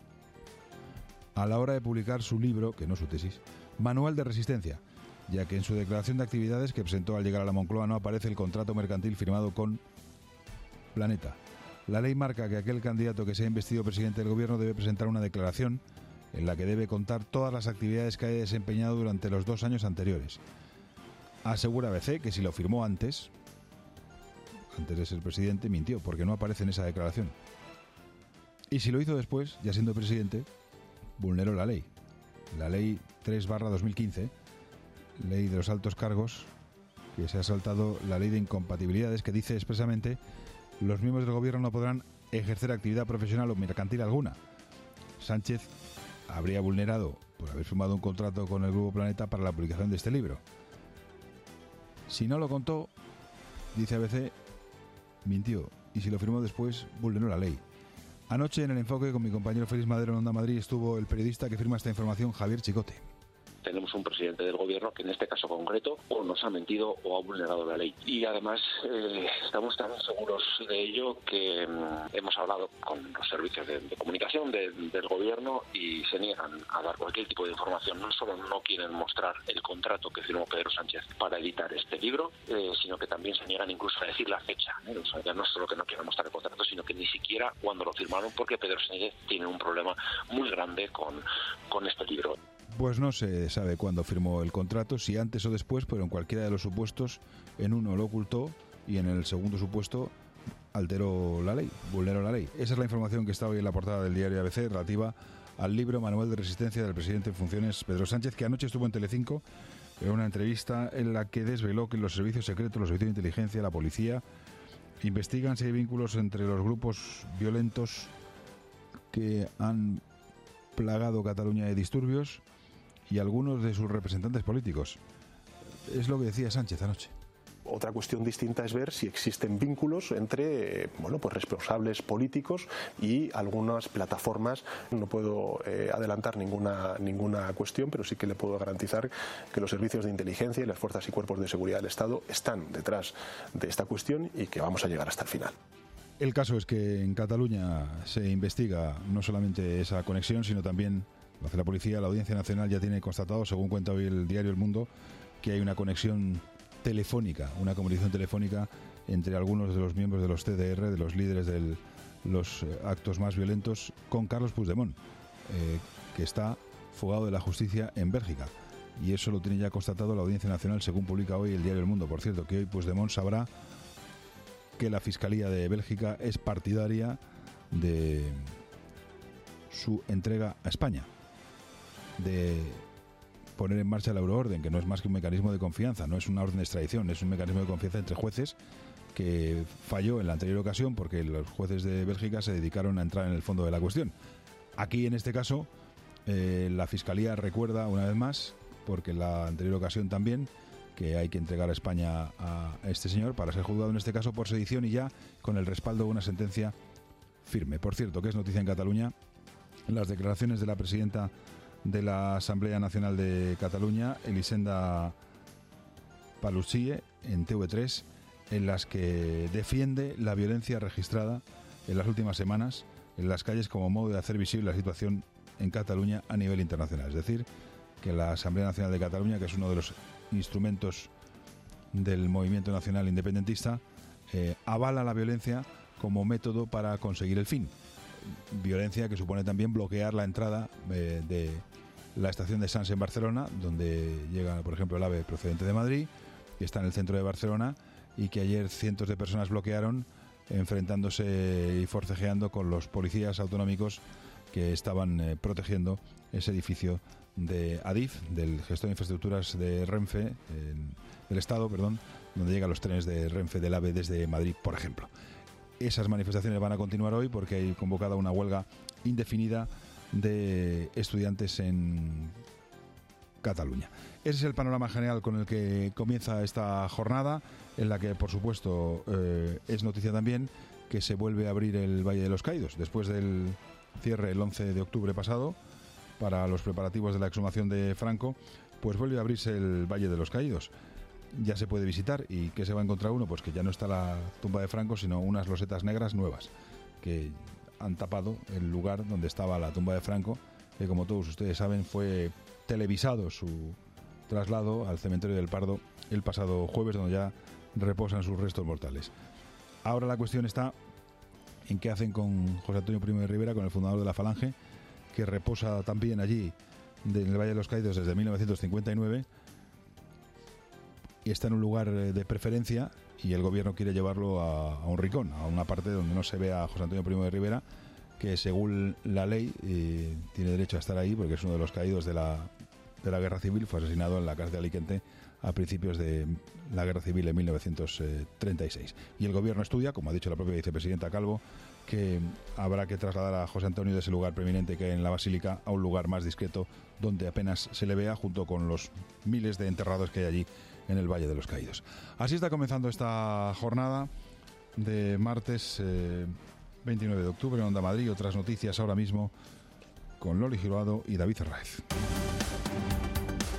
a la hora de publicar su libro, que no su tesis, Manual de Resistencia, ya que en su declaración de actividades que presentó al llegar a la Moncloa no aparece el contrato mercantil firmado con Planeta. La ley marca que aquel candidato que sea investido presidente del gobierno debe presentar una declaración en la que debe contar todas las actividades que haya desempeñado durante los dos años anteriores. Asegura B C que si lo firmó antes, antes de ser presidente, mintió, porque no aparece en esa declaración. Y si lo hizo después, ya siendo presidente, vulneró la ley. La ley tres barra dos mil quince, ley de los altos cargos, que se ha saltado la ley de incompatibilidades, que dice expresamente: los miembros del gobierno no podrán ejercer actividad profesional o mercantil alguna. Sánchez habría vulnerado por haber firmado un contrato con el Grupo Planeta para la publicación de este libro. Si no lo contó, dice A B C, mintió. Y si lo firmó después, vulneró la ley. Anoche en El Enfoque, con mi compañero Félix Madero en Onda Madrid, estuvo el periodista que firma esta información, Javier Chicote. tenemos un presidente del gobierno que en este caso concreto o nos ha mentido o ha vulnerado la ley. Y además eh, estamos tan seguros de ello que mm, hemos hablado con los servicios de, de comunicación de, del gobierno y se niegan a dar cualquier tipo de información. No solo no quieren mostrar el contrato que firmó Pedro Sánchez para editar este libro, eh, sino que también se niegan incluso a decir la fecha. ¿eh? O sea, ya no es solo que no quieran mostrar el contrato, sino que ni siquiera cuando lo firmaron, porque Pedro Sánchez tiene un problema muy grande con, con este libro. Pues no se sabe cuándo firmó el contrato, si antes o después, pero en cualquiera de los supuestos, en uno lo ocultó y en el segundo supuesto alteró la ley, vulneró la ley. Esa es la información que está hoy en la portada del diario A B C relativa al libro Manual de Resistencia del presidente en funciones Pedro Sánchez, que anoche estuvo en Telecinco en una entrevista en la que desveló que los servicios secretos, los servicios de inteligencia, la policía, investigan si hay vínculos entre los grupos violentos que han plagado Cataluña de disturbios y algunos de sus representantes políticos. Es lo que decía Sánchez anoche. Otra cuestión distinta es ver si existen vínculos entre bueno, pues responsables políticos y algunas plataformas. No puedo eh, adelantar ninguna, ninguna cuestión, pero sí que le puedo garantizar que los servicios de inteligencia y las fuerzas y cuerpos de seguridad del Estado están detrás de esta cuestión y que vamos a llegar hasta el final. El caso es que en Cataluña se investiga no solamente esa conexión, sino también, lo hace la policía, la Audiencia Nacional ya tiene constatado, según cuenta hoy el diario El Mundo, que hay una conexión telefónica, una comunicación telefónica entre algunos de los miembros de los C D R, de los líderes de los actos más violentos, con Carlos Puigdemont, eh, que está fugado de la justicia en Bélgica. Y eso lo tiene ya constatado la Audiencia Nacional, según publica hoy el diario El Mundo. Por cierto, que hoy Puigdemont sabrá que la Fiscalía de Bélgica es partidaria de su entrega a España, de poner en marcha la euroorden, que no es más que un mecanismo de confianza, no es una orden de extradición, es un mecanismo de confianza entre jueces que falló en la anterior ocasión porque los jueces de Bélgica se dedicaron a entrar en el fondo de la cuestión. Aquí, en este caso, eh, la Fiscalía recuerda una vez más, porque en la anterior ocasión también, que hay que entregar a España a este señor para ser juzgado en este caso por sedición y ya con el respaldo de una sentencia firme. Por cierto, que es noticia en Cataluña, las declaraciones de la presidenta de la Asamblea Nacional de Cataluña, Elisenda Paluzie, en T V tres, en las que defiende la violencia registrada en las últimas semanas en las calles como modo de hacer visible la situación en Cataluña a nivel internacional. Es decir, que la Asamblea Nacional de Cataluña, que es uno de los instrumentos del movimiento nacional independentista, eh, avala la violencia como método para conseguir el fin. Violencia que supone también bloquear la entrada eh, de la estación de Sants en Barcelona, donde llega, por ejemplo, el AVE procedente de Madrid, que está en el centro de Barcelona, y que ayer cientos de personas bloquearon, enfrentándose y forcejeando con los policías autonómicos que estaban eh, protegiendo ese edificio de Adif, del gestor de infraestructuras de Renfe, eh, del Estado, perdón, donde llegan los trenes de Renfe del AVE desde Madrid, por ejemplo. Esas manifestaciones van a continuar hoy porque hay convocada una huelga indefinida de estudiantes en Cataluña. Ese es el panorama general con el que comienza esta jornada, en la que, por supuesto, eh, es noticia también que se vuelve a abrir el Valle de los Caídos después del cierre el once de octubre pasado para los preparativos de la exhumación de Franco. Pues vuelve a abrirse el Valle de los Caídos. Ya se puede visitar. ¿Y qué se va a encontrar uno? Pues que ya no está la tumba de Franco, sino unas losetas negras nuevas que han tapado el lugar donde estaba la tumba de Franco, que, como todos ustedes saben, fue televisado su traslado al cementerio del Pardo el pasado jueves, donde ya reposan sus restos mortales. Ahora la cuestión está en qué hacen con José Antonio Primo de Rivera, con el fundador de la Falange, que reposa también allí en el Valle de los Caídos desde mil novecientos cincuenta y nueve, y está en un lugar de preferencia, y el gobierno quiere llevarlo a, a un rincón, a una parte donde no se vea a José Antonio Primo de Rivera, que según la ley eh, tiene derecho a estar ahí porque es uno de los caídos de la, de la Guerra Civil. Fue asesinado en la cárcel de Alicante a principios de la Guerra Civil en mil novecientos treinta y seis. Y el gobierno estudia, como ha dicho la propia vicepresidenta Calvo, que habrá que trasladar a José Antonio de ese lugar preeminente que hay en la Basílica a un lugar más discreto donde apenas se le vea, junto con los miles de enterrados que hay allí en el Valle de los Caídos. Así está comenzando esta jornada de martes eh, veintinueve de octubre en Onda Madrid. Otras noticias ahora mismo con Loli Giroado y David Ferráez.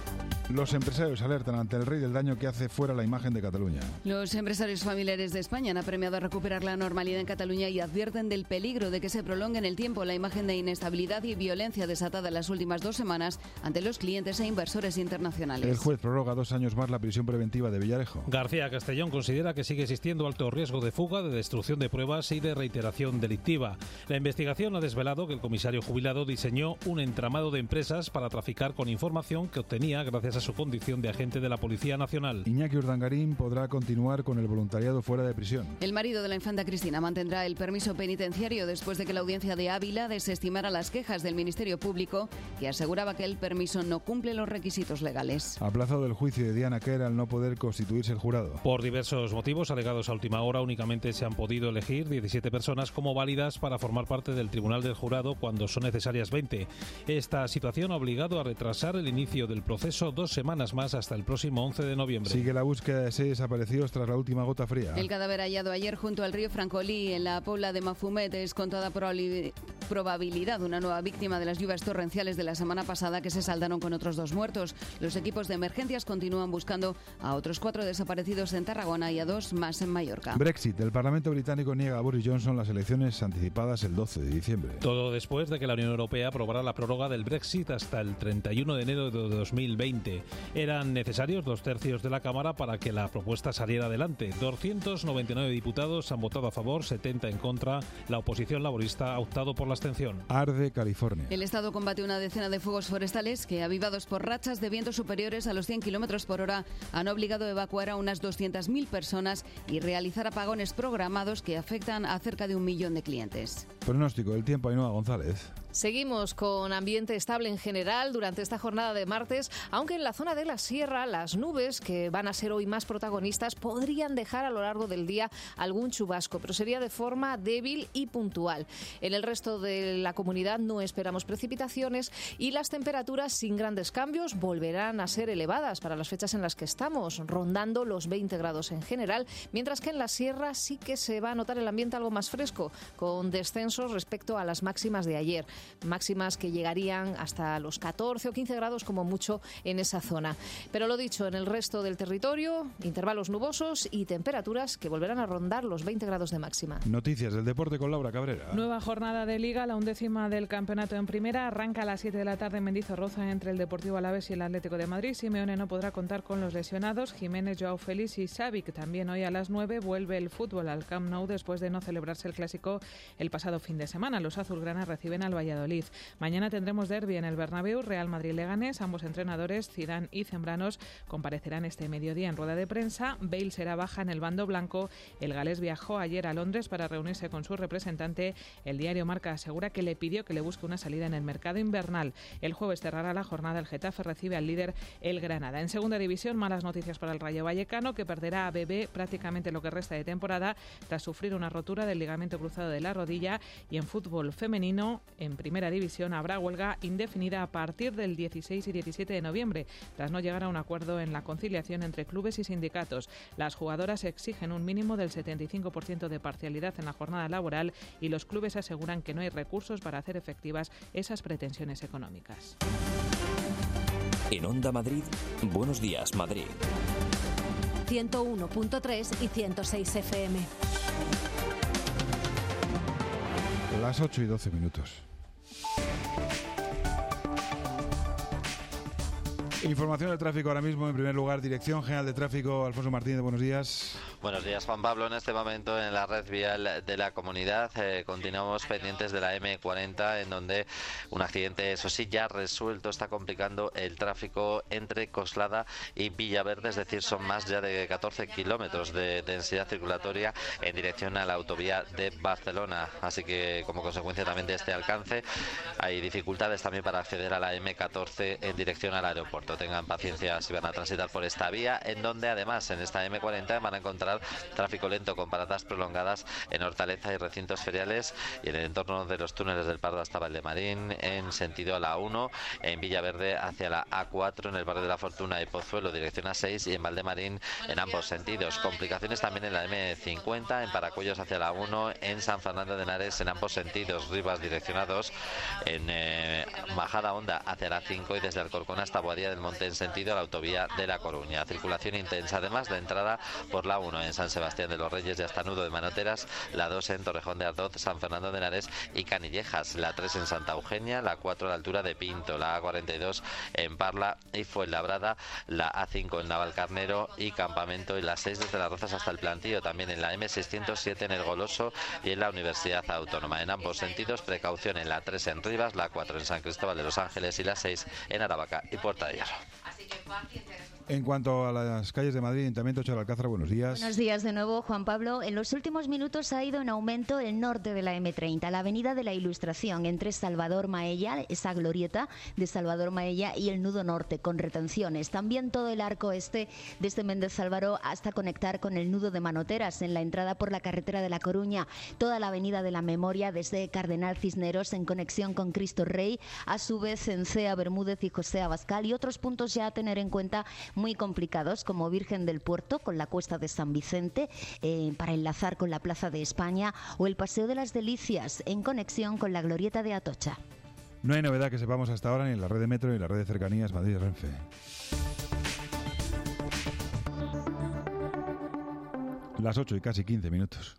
Los empresarios alertan ante el rey del daño que hace fuera la imagen de Cataluña. Los empresarios familiares de España han apremiado a recuperar la normalidad en Cataluña y advierten del peligro de que se prolongue en el tiempo la imagen de inestabilidad y violencia desatada en las últimas dos semanas ante los clientes e inversores internacionales. El juez prorroga dos años más la prisión preventiva de Villarejo. García Castellón considera que sigue existiendo alto riesgo de fuga, de destrucción de pruebas y de reiteración delictiva. La investigación ha desvelado que el comisario jubilado diseñó un entramado de empresas para traficar con información que obtenía gracias a su condición de agente de la Policía Nacional. Iñaki Urdangarín podrá continuar con el voluntariado fuera de prisión. El marido de la infanta Cristina mantendrá el permiso penitenciario después de que la audiencia de Ávila desestimara las quejas del Ministerio Público, que aseguraba que el permiso no cumple los requisitos legales. Aplazado el juicio de Diana Quer al no poder constituirse el jurado. Por diversos motivos alegados a última hora, únicamente se han podido elegir diecisiete personas como válidas para formar parte del Tribunal del Jurado cuando son necesarias veinte. Esta situación ha obligado a retrasar el inicio del proceso dos semanas más hasta el próximo once de noviembre. Sigue la búsqueda de seis desaparecidos tras la última gota fría. El cadáver hallado ayer junto al río Francolí en la Pobla de Mafumet es con toda probabilidad una nueva víctima de las lluvias torrenciales de la semana pasada que se saldaron con otros dos muertos. Los equipos de emergencias continúan buscando a otros cuatro desaparecidos en Tarragona y a dos más en Mallorca. Brexit. El Parlamento británico niega a Boris Johnson las elecciones anticipadas el doce de diciembre. Todo después de que la Unión Europea aprobara la prórroga del Brexit hasta el treinta y uno de enero de dos mil veinte. Eran necesarios dos tercios de la Cámara para que la propuesta saliera adelante. doscientos noventa y nueve diputados han votado a favor, setenta en contra. La oposición laborista ha optado por la abstención. Arde California. El Estado combate una decena de fuegos forestales que, avivados por rachas de vientos superiores a los cien kilómetros por hora, han obligado a evacuar a unas doscientas mil personas y realizar apagones programados que afectan a cerca de un millón de clientes. Pronóstico del tiempo, Ainhoa González. Seguimos con ambiente estable en general durante esta jornada de martes, aunque en la zona de la sierra las nubes, que van a ser hoy más protagonistas, podrían dejar a lo largo del día algún chubasco, pero sería de forma débil y puntual. En el resto de la comunidad no esperamos precipitaciones y las temperaturas sin grandes cambios volverán a ser elevadas para las fechas en las que estamos, rondando los veinte grados en general, mientras que en la sierra sí que se va a notar el ambiente algo más fresco, con descensos respecto a las máximas de ayer. Máximas que llegarían hasta los catorce o quince grados como mucho en esa zona. Pero lo dicho, en el resto del territorio, intervalos nubosos y temperaturas que volverán a rondar los veinte grados de máxima. Noticias del deporte con Laura Cabrera. Nueva jornada de Liga, la undécima del campeonato en primera. Arranca a las siete de la tarde en Mendizorroza entre el Deportivo Alavés y el Atlético de Madrid. Simeone no podrá contar con los lesionados Jiménez, Joao Félix y Xavi, que también hoy a las nueve vuelve el fútbol al Camp Nou después de no celebrarse el clásico el pasado fin de semana. Los azulgranas reciben al Valladolid. Mañana tendremos derbi en el Bernabéu, Real Madrid-Leganés. Ambos entrenadores, Zidane y Zembranos, comparecerán este mediodía en rueda de prensa. Bale será baja en el bando blanco. El galés viajó ayer a Londres para reunirse con su representante. El diario Marca asegura que le pidió que le busque una salida en el mercado invernal. El jueves cerrará la jornada. El Getafe recibe al líder, el Granada. En segunda división, malas noticias para el Rayo Vallecano, que perderá a Bebé prácticamente lo que resta de temporada tras sufrir una rotura del ligamento cruzado de la rodilla. Y en fútbol femenino, en primera división, habrá huelga indefinida a partir del dieciséis y diecisiete de noviembre, tras no llegar a un acuerdo en la conciliación entre clubes y sindicatos. Las jugadoras exigen un mínimo del setenta y cinco por ciento de parcialidad en la jornada laboral y los clubes aseguran que no hay recursos para hacer efectivas esas pretensiones económicas. En Onda Madrid, Buenos Días, Madrid. ciento uno punto tres y ciento seis F M. Las ocho y doce minutos. Información del tráfico ahora mismo. En primer lugar, Dirección General de Tráfico, Alfonso Martínez, buenos días. Buenos días, Juan Pablo. En este momento en la red vial de la comunidad eh, continuamos pendientes de la eme cuarenta, en donde un accidente, eso sí, ya resuelto, está complicando el tráfico entre Coslada y Villaverde, es decir, son más ya de catorce kilómetros de densidad circulatoria en dirección a la autovía de Barcelona. Así que, como consecuencia también de este alcance, hay dificultades también para acceder a la eme catorce en dirección al aeropuerto. Tengan paciencia si van a transitar por esta vía, en donde además en esta eme cuarenta van a encontrar tráfico lento con paradas prolongadas en Hortaleza y recintos feriales y en el entorno de los túneles del Pardo hasta Valdemarín en sentido a la uno, en Villaverde hacia la a cuatro, en el barrio de la Fortuna y Pozuelo dirección a seis y en Valdemarín en ambos sentidos. Complicaciones también en la eme cincuenta, en Paracuellos hacia la uno, en San Fernando de Henares en ambos sentidos, Rivas dirección a dos, en eh, Majada Honda hacia la cinco y desde Alcorcón hasta Boadilla del remonte en sentido a la autovía de La Coruña. Circulación intensa, además de entrada por la uno en San Sebastián de los Reyes y hasta Nudo de Manoteras, la dos en Torrejón de Ardoz, San Fernando de Henares y Canillejas, la tres en Santa Eugenia, la cuatro a la altura de Pinto, la A cuarenta y dos en Parla y Fuenlabrada, la A cinco en Navalcarnero y Campamento y la seis desde Las Rozas hasta el Plantío, también en la eme seiscientos siete en El Goloso y en la Universidad Autónoma. En ambos sentidos, precaución en la tres en Rivas, la cuatro en San Cristóbal de los Ángeles y la seis en Aravaca y Puerta de Hierro. En cuanto a las calles de Madrid, Ayuntamiento de Alcázar, buenos días. Buenos días de nuevo, Juan Pablo. En los últimos minutos ha ido en aumento el norte de la eme treinta, la avenida de la Ilustración, entre Salvador Maella, esa glorieta de Salvador Maella, y el nudo norte, con retenciones. También todo el arco este desde Méndez Álvaro hasta conectar con el nudo de Manoteras, en la entrada por la carretera de La Coruña. Toda la avenida de la Memoria, desde Cardenal Cisneros, en conexión con Cristo Rey, a su vez en Cea Bermúdez y José Abascal, y otros puntos ya a tener en cuenta muy complicados, como Virgen del Puerto con la Cuesta de San Vicente, eh, para enlazar con la Plaza de España, o el Paseo de las Delicias en conexión con la Glorieta de Atocha. No hay novedad que sepamos hasta ahora ni en la red de metro ni en la red de cercanías Madrid-Renfe. Las ocho y casi quince minutos.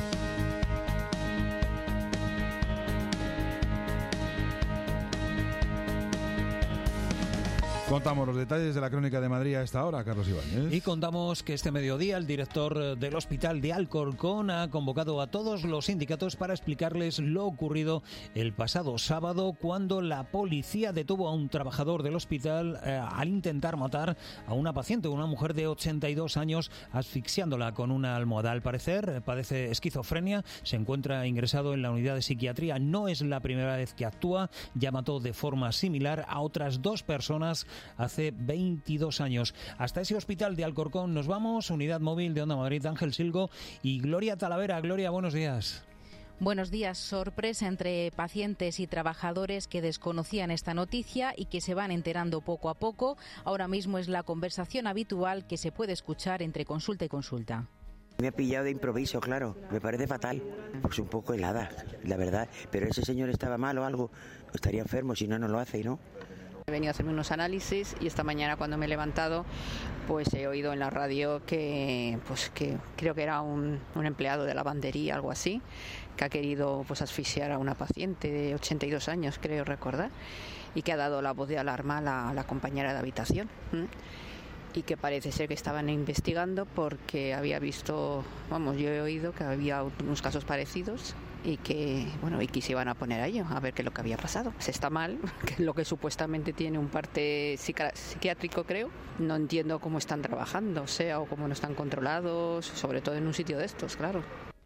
Contamos los detalles de la crónica de Madrid a esta hora, Carlos Ibáñez. Y contamos que este mediodía el director del Hospital de Alcorcón ha convocado a todos los sindicatos para explicarles lo ocurrido el pasado sábado, cuando la policía detuvo a un trabajador del hospital eh, al intentar matar a una paciente, una mujer de ochenta y dos años, asfixiándola con una almohada. Al parecer padece esquizofrenia, se encuentra ingresado en la unidad de psiquiatría. No es la primera vez que actúa, ya mató de forma similar a otras dos personas hace veintidós años. Hasta ese hospital de Alcorcón nos vamos, unidad móvil de Onda Madrid, Ángel Silgo y Gloria Talavera. Gloria, buenos días. Buenos días. Sorpresa entre pacientes y trabajadores que desconocían esta noticia y que se van enterando poco a poco. Ahora mismo es la conversación habitual que se puede escuchar entre consulta y consulta. Me ha pillado de improviso, claro. Me parece fatal. Pues un poco helada, la verdad. Pero ese señor estaba mal o algo. Estaría enfermo, si no, no lo hace, ¿no? He venido a hacerme unos análisis y esta mañana cuando me he levantado pues he oído en la radio que pues que creo que era un, un empleado de lavandería, algo así, que ha querido pues asfixiar a una paciente de ochenta y dos años, creo recordar, y que ha dado la voz de alarma a la, a la compañera de habitación. ¿Mm? Y que parece ser que estaban investigando porque había visto, vamos, yo he oído que había unos casos parecidos y que, bueno, y que se iban a poner a ello, a ver qué es lo que había pasado. Se está mal, que es lo que supuestamente tiene un parte psiquiátrico, creo. No entiendo cómo están trabajando, o sea, o cómo no están controlados, sobre todo en un sitio de estos, claro.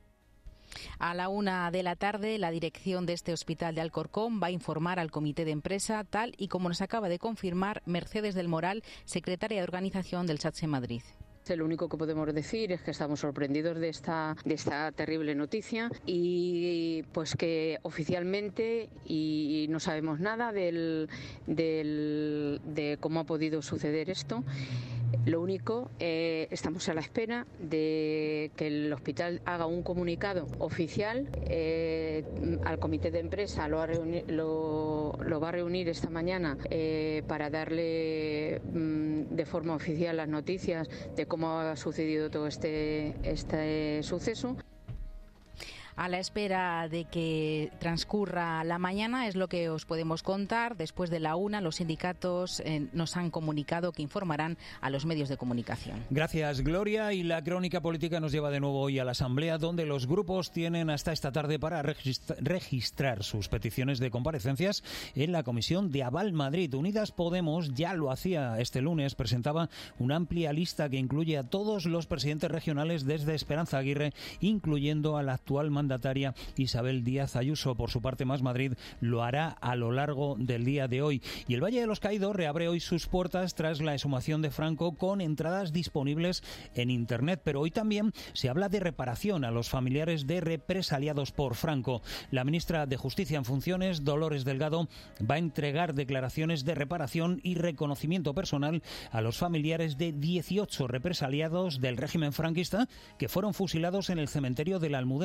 A la una de la tarde, la dirección de este hospital de Alcorcón va a informar al comité de empresa, tal y como nos acaba de confirmar Mercedes del Moral, secretaria de organización del SATSE Madrid. Lo único que podemos decir es que estamos sorprendidos de esta, de esta terrible noticia y pues que oficialmente y no sabemos nada del, del, de cómo ha podido suceder esto. Lo único, eh, estamos a la espera de que el hospital haga un comunicado oficial. Eh, al comité de empresa lo, ha reuni- lo, lo va a reunir esta mañana eh, para darle mm, de forma oficial las noticias de cómo ha sucedido todo este, este suceso. A la espera de que transcurra la mañana es lo que os podemos contar. Después de la una, los sindicatos eh, nos han comunicado que informarán a los medios de comunicación. Gracias, Gloria. Y la crónica política nos lleva de nuevo hoy a la Asamblea, donde los grupos tienen hasta esta tarde para registra- registrar sus peticiones de comparecencias en la Comisión de Aval Madrid. Unidas Podemos ya lo hacía este lunes, presentaba una amplia lista que incluye a todos los presidentes regionales desde Esperanza Aguirre, incluyendo al actual mandatario mandataria Isabel Díaz Ayuso. Por su parte, Más Madrid lo hará a lo largo del día de hoy. Y el Valle de los Caídos reabre hoy sus puertas tras la exhumación de Franco, con entradas disponibles en Internet. Pero hoy también se habla de reparación a los familiares de represaliados por Franco. La ministra de Justicia en funciones, Dolores Delgado, va a entregar declaraciones de reparación y reconocimiento personal a los familiares de dieciocho represaliados del régimen franquista que fueron fusilados en el cementerio de la Almudena.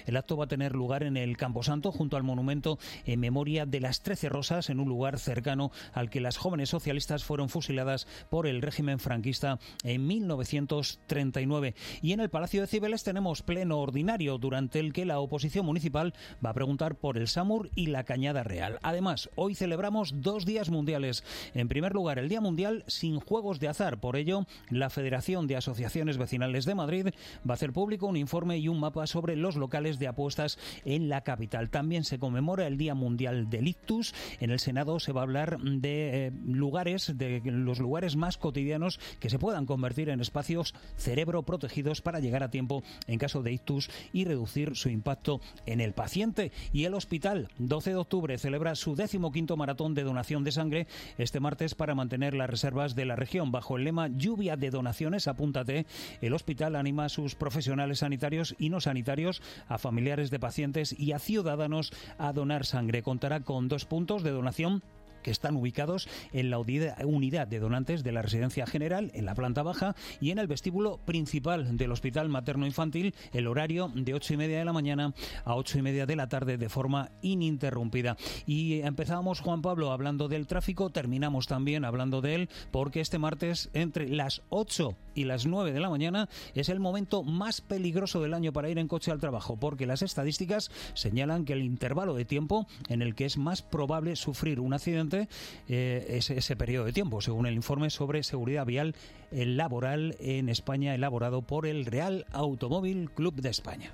El acto va a tener lugar en el Camposanto, junto al monumento en memoria de las Trece Rosas, en un lugar cercano al que las jóvenes socialistas fueron fusiladas por el régimen franquista en mil novecientos treinta y nueve. Y en el Palacio de Cibeles tenemos pleno ordinario, durante el que la oposición municipal va a preguntar por el SAMUR y la Cañada Real. Además, hoy celebramos dos días mundiales. En primer lugar, el Día Mundial sin juegos de azar. Por ello, la Federación de Asociaciones Vecinales de Madrid va a hacer público un informe y un mapa sobre los locales de apuestas en la capital. También se conmemora el Día Mundial del Ictus. En el Senado se va a hablar de eh, lugares, de los lugares más cotidianos que se puedan convertir en espacios cerebro protegidos para llegar a tiempo en caso de ictus y reducir su impacto en el paciente. Y el hospital, doce de octubre, celebra su decimoquinto maratón de donación de sangre este martes para mantener las reservas de la región. Bajo el lema Lluvia de donaciones, apúntate, el hospital anima a sus profesionales sanitarios y no sanitarios, a familiares de pacientes y a ciudadanos a donar sangre. Contará con dos puntos de donación que están ubicados en la unidad de donantes de la Residencia General, en la planta baja, y en el vestíbulo principal del Hospital Materno-Infantil, el horario de ocho y media de la mañana a ocho y media de la tarde, de forma ininterrumpida. Y empezábamos, Juan Pablo, hablando del tráfico, terminamos también hablando de él, porque este martes, entre las ocho y las nueve de la mañana, es el momento más peligroso del año para ir en coche al trabajo, porque las estadísticas señalan que el intervalo de tiempo en el que es más probable sufrir un accidente eh, es ese periodo de tiempo, según el informe sobre seguridad vial laboral en España, elaborado por el Real Automóvil Club de España.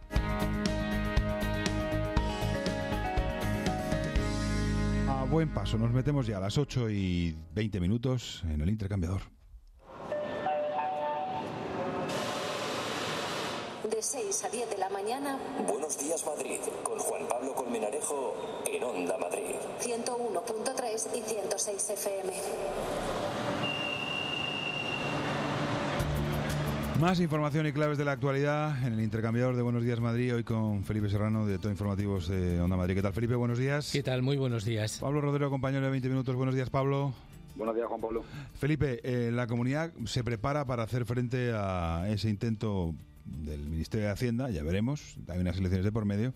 A buen paso, nos metemos ya a las ocho y veinte minutos en el intercambiador. De seis a diez de la mañana. Buenos días, Madrid, con Juan Pablo Colmenarejo en Onda Madrid. ciento uno punto tres y ciento seis F M. Más información y claves de la actualidad en el intercambiador de Buenos Días Madrid, hoy con Felipe Serrano, director de informativos de Onda Madrid. ¿Qué tal, Felipe? Buenos días. ¿Qué tal? Muy buenos días. Pablo Rodero, compañero de veinte minutos. Buenos días, Pablo. Buenos días, Juan Pablo. Felipe, eh, la comunidad se prepara para hacer frente a ese intento del Ministerio de Hacienda, ya veremos, hay unas elecciones de por medio,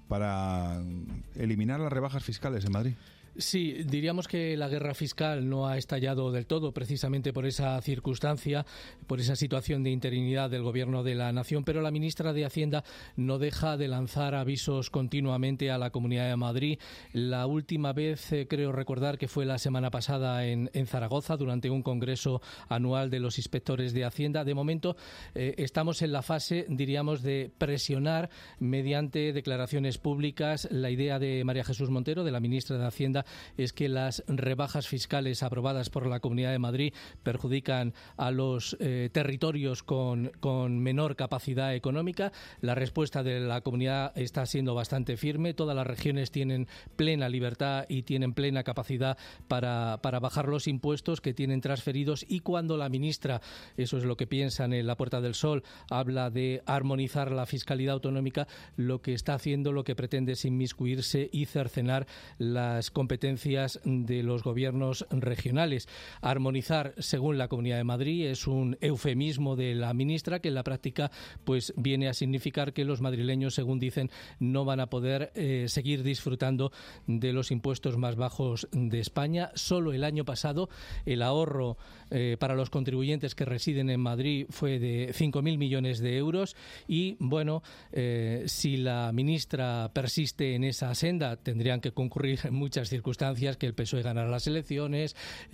para eliminar las rebajas fiscales en Madrid. Sí, diríamos que la guerra fiscal no ha estallado del todo, precisamente por esa circunstancia, por esa situación de interinidad del Gobierno de la Nación, pero la ministra de Hacienda no deja de lanzar avisos continuamente a la Comunidad de Madrid. La última vez, eh, creo recordar que fue la semana pasada en, en Zaragoza, durante un congreso anual de los inspectores de Hacienda. De momento, eh, estamos en la fase, diríamos, de presionar mediante declaraciones públicas. La idea de María Jesús Montero, de la ministra de Hacienda, es que las rebajas fiscales aprobadas por la Comunidad de Madrid perjudican a los eh, territorios con, con menor capacidad económica. La respuesta de la Comunidad está siendo bastante firme. Todas las regiones tienen plena libertad y tienen plena capacidad para, para bajar los impuestos que tienen transferidos, y cuando la ministra, eso es lo que piensan en la Puerta del Sol, habla de armonizar la fiscalidad autonómica, lo que está haciendo, lo que pretende es inmiscuirse y cercenar las competencias competencias de los gobiernos regionales. Armonizar, según la Comunidad de Madrid, es un eufemismo de la ministra, que en la práctica pues viene a significar que los madrileños, según dicen, no van a poder eh, seguir disfrutando de los impuestos más bajos de España. Solo el año pasado el ahorro eh, para los contribuyentes que residen en Madrid fue de cinco mil millones de euros, y bueno, eh, si la ministra persiste en esa senda, tendrían que concurrir muchas circunstancias, que el P S O E ganara las elecciones,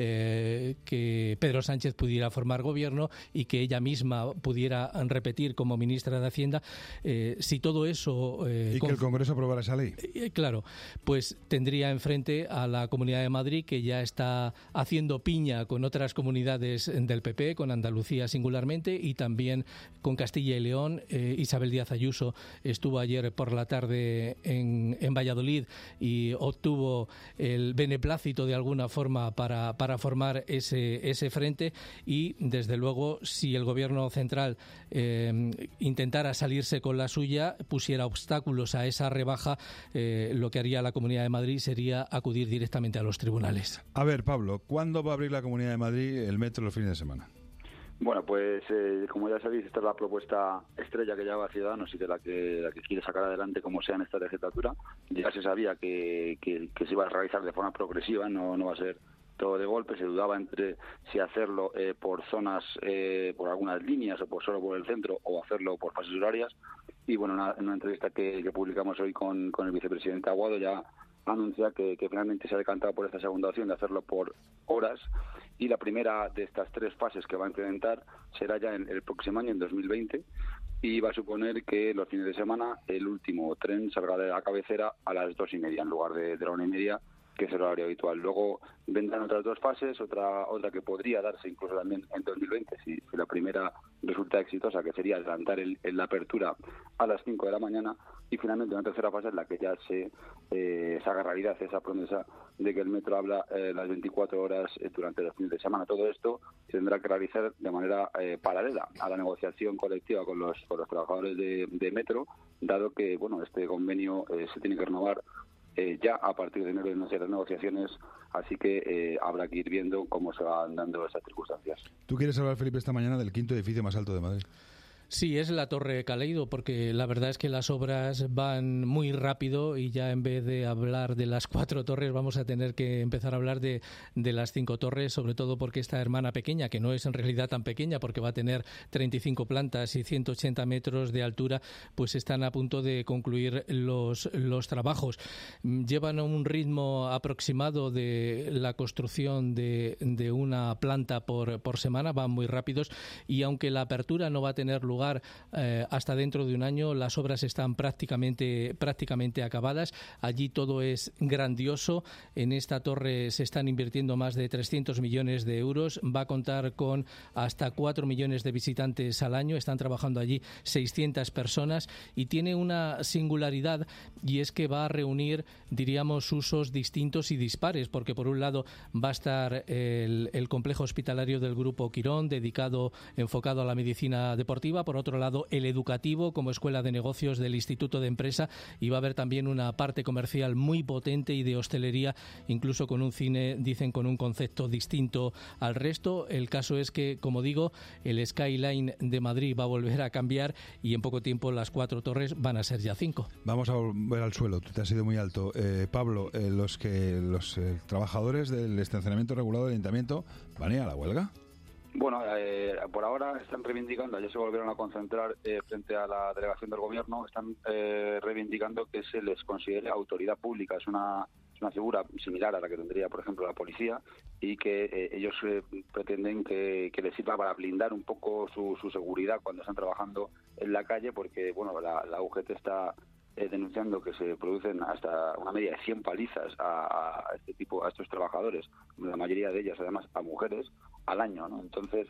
eh, que Pedro Sánchez pudiera formar gobierno y que ella misma pudiera repetir como ministra de Hacienda. Eh, si todo eso... Eh, y que el Congreso aprobara esa ley. Eh, claro, pues tendría enfrente a la Comunidad de Madrid, que ya está haciendo piña con otras comunidades del P P, con Andalucía singularmente, y también con Castilla y León. Eh, Isabel Díaz Ayuso estuvo ayer por la tarde en, en Valladolid y obtuvo el beneplácito de alguna forma para, para formar ese, ese frente, y desde luego, si el Gobierno central eh, intentara salirse con la suya, pusiera obstáculos a esa rebaja, eh, lo que haría la Comunidad de Madrid sería acudir directamente a los tribunales. A ver, Pablo, ¿cuándo va a abrir la Comunidad de Madrid el metro los fines de semana? Bueno, pues eh, como ya sabéis, esta es la propuesta estrella que lleva Ciudadanos y de la que, la que quiere sacar adelante como sea en esta legislatura. Ya se sabía que, que, que se iba a realizar de forma progresiva, no, no va a ser todo de golpe. Se dudaba entre si hacerlo eh, por zonas, eh, por algunas líneas o por solo por el centro, o hacerlo por fases horarias. Y bueno, una, en una entrevista que, que publicamos hoy con, con el vicepresidente Aguado ya anuncia que, que finalmente se ha decantado por esta segunda opción de hacerlo por horas, y la primera de estas tres fases que va a implementar será ya en el próximo año, en dos mil veinte, y va a suponer que los fines de semana el último tren salga de la cabecera a las dos y media en lugar de, de la una y media, que es el horario habitual. Luego vendrán otras dos fases, otra otra que podría darse incluso también en dos mil veinte, si, si la primera resulta exitosa, que sería adelantar el, el, la apertura a las cinco de la mañana, y finalmente una tercera fase en la que ya se, eh, se haga realidad esa promesa de que el metro habla eh, las veinticuatro horas eh, durante los fines de semana. Todo esto se tendrá que realizar de manera eh, paralela a la negociación colectiva con los, con los trabajadores de, de metro, dado que bueno este convenio eh, se tiene que renovar Eh, ya a partir de enero iniciar las negociaciones, así que eh, habrá que ir viendo cómo se van dando esas circunstancias. ¿Tú quieres hablar, Felipe, esta mañana del quinto edificio más alto de Madrid? Sí, es la Torre Caleido, porque la verdad es que las obras van muy rápido y ya en vez de hablar de las cuatro torres vamos a tener que empezar a hablar de, de las cinco torres, sobre todo porque esta hermana pequeña, que no es en realidad tan pequeña porque va a tener treinta y cinco plantas y ciento ochenta metros de altura, pues están a punto de concluir los, los trabajos. Llevan un ritmo aproximado de la construcción de, de una planta por, por semana, van muy rápidos, y aunque la apertura no va a tener lugar lugar eh, hasta dentro de un año, las obras están prácticamente prácticamente acabadas. Allí todo es grandioso. En esta torre se están invirtiendo más de trescientos millones de euros. Va a contar con hasta cuatro millones de visitantes al año. Están trabajando allí seiscientas personas y tiene una singularidad, y es que va a reunir, diríamos, usos distintos y dispares, porque por un lado va a estar el, el complejo hospitalario del Grupo Quirón, dedicado, enfocado a la medicina deportiva. Por otro lado, el educativo como escuela de negocios del Instituto de Empresa, y va a haber también una parte comercial muy potente y de hostelería, incluso con un cine, dicen, con un concepto distinto al resto. El caso es que, como digo, el skyline de Madrid va a volver a cambiar y en poco tiempo las cuatro torres van a ser ya cinco. Vamos a volver al suelo, tú te has ido muy alto. Eh, Pablo, eh, los que los eh, trabajadores del estacionamiento regulado del Ayuntamiento van a ir a la huelga. Bueno, eh, por ahora están reivindicando, ayer se volvieron a concentrar eh, frente a la delegación del Gobierno, están eh, reivindicando que se les considere autoridad pública. Es una, es una figura similar a la que tendría, por ejemplo, la policía, y que eh, ellos eh, pretenden que, que les sirva para blindar un poco su, su seguridad cuando están trabajando en la calle, porque bueno, la, la U G T está eh, denunciando que se producen hasta una media de cien palizas a, a este tipo, a estos trabajadores, la mayoría de ellas además a mujeres, al año, ¿no? Entonces,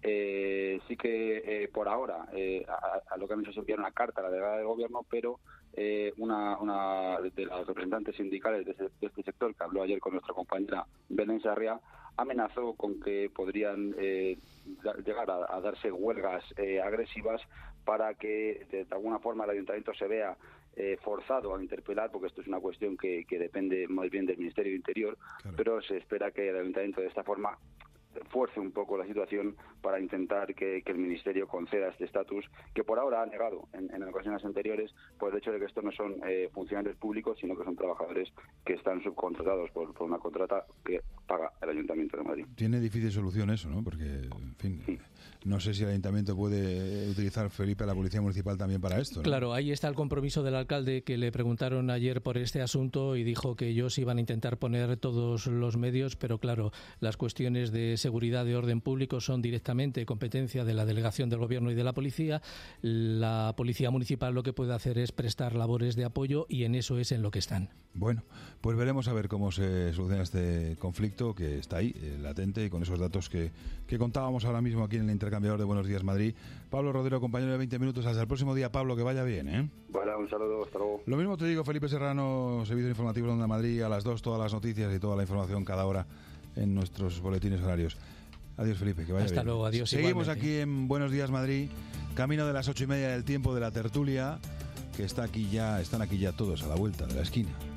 eh, sí que eh, por ahora eh, a, a lo que han hecho es enviar una carta a la delegada del Gobierno, pero eh, una, una de las representantes sindicales de, ese, de este sector, que habló ayer con nuestra compañera Belén Sarria, amenazó con que podrían eh, llegar a, a darse huelgas eh, agresivas para que de, de alguna forma el Ayuntamiento se vea Eh, forzado a interpelar, porque esto es una cuestión que, que depende más bien del Ministerio de Interior, claro. Pero se espera que el Ayuntamiento de esta forma fuerce un poco la situación para intentar que, que el Ministerio conceda este estatus, que por ahora ha negado en, en ocasiones anteriores, por el hecho de que estos no son eh, funcionarios públicos, sino que son trabajadores que están subcontratados por, por una contrata que paga el Ayuntamiento de Madrid. Tiene difícil solución eso, ¿no? Porque, en fin, sí. No sé si el Ayuntamiento puede utilizar, Felipe, a la Policía Municipal también para esto, ¿no? Claro, ahí está el compromiso del alcalde, que le preguntaron ayer por este asunto y dijo que ellos iban a intentar poner todos los medios, pero claro, las cuestiones de seguridad, de orden público, son directamente competencia de la delegación del Gobierno y de la policía. La Policía Municipal lo que puede hacer es prestar labores de apoyo, y en eso es en lo que están. Bueno, pues veremos a ver cómo se soluciona este conflicto que está ahí, eh, latente, y con esos datos que, que contábamos ahora mismo aquí en el intercambiador de Buenos Días Madrid. Pablo Rodero, compañero de veinte minutos. Hasta el próximo día, Pablo, que vaya bien, ¿eh? Bueno, un saludo, hasta luego. Lo mismo te digo, Felipe Serrano, Servicio Informativo de Onda Madrid, a las dos, todas las noticias y toda la información cada hora en nuestros boletines horarios. Adiós, Felipe, que vaya Hasta bien. Hasta luego, adiós. Seguimos igualmente. Aquí en Buenos Días Madrid, camino de las ocho y media del tiempo de la tertulia, que está aquí ya, están aquí ya todos a la vuelta de la esquina.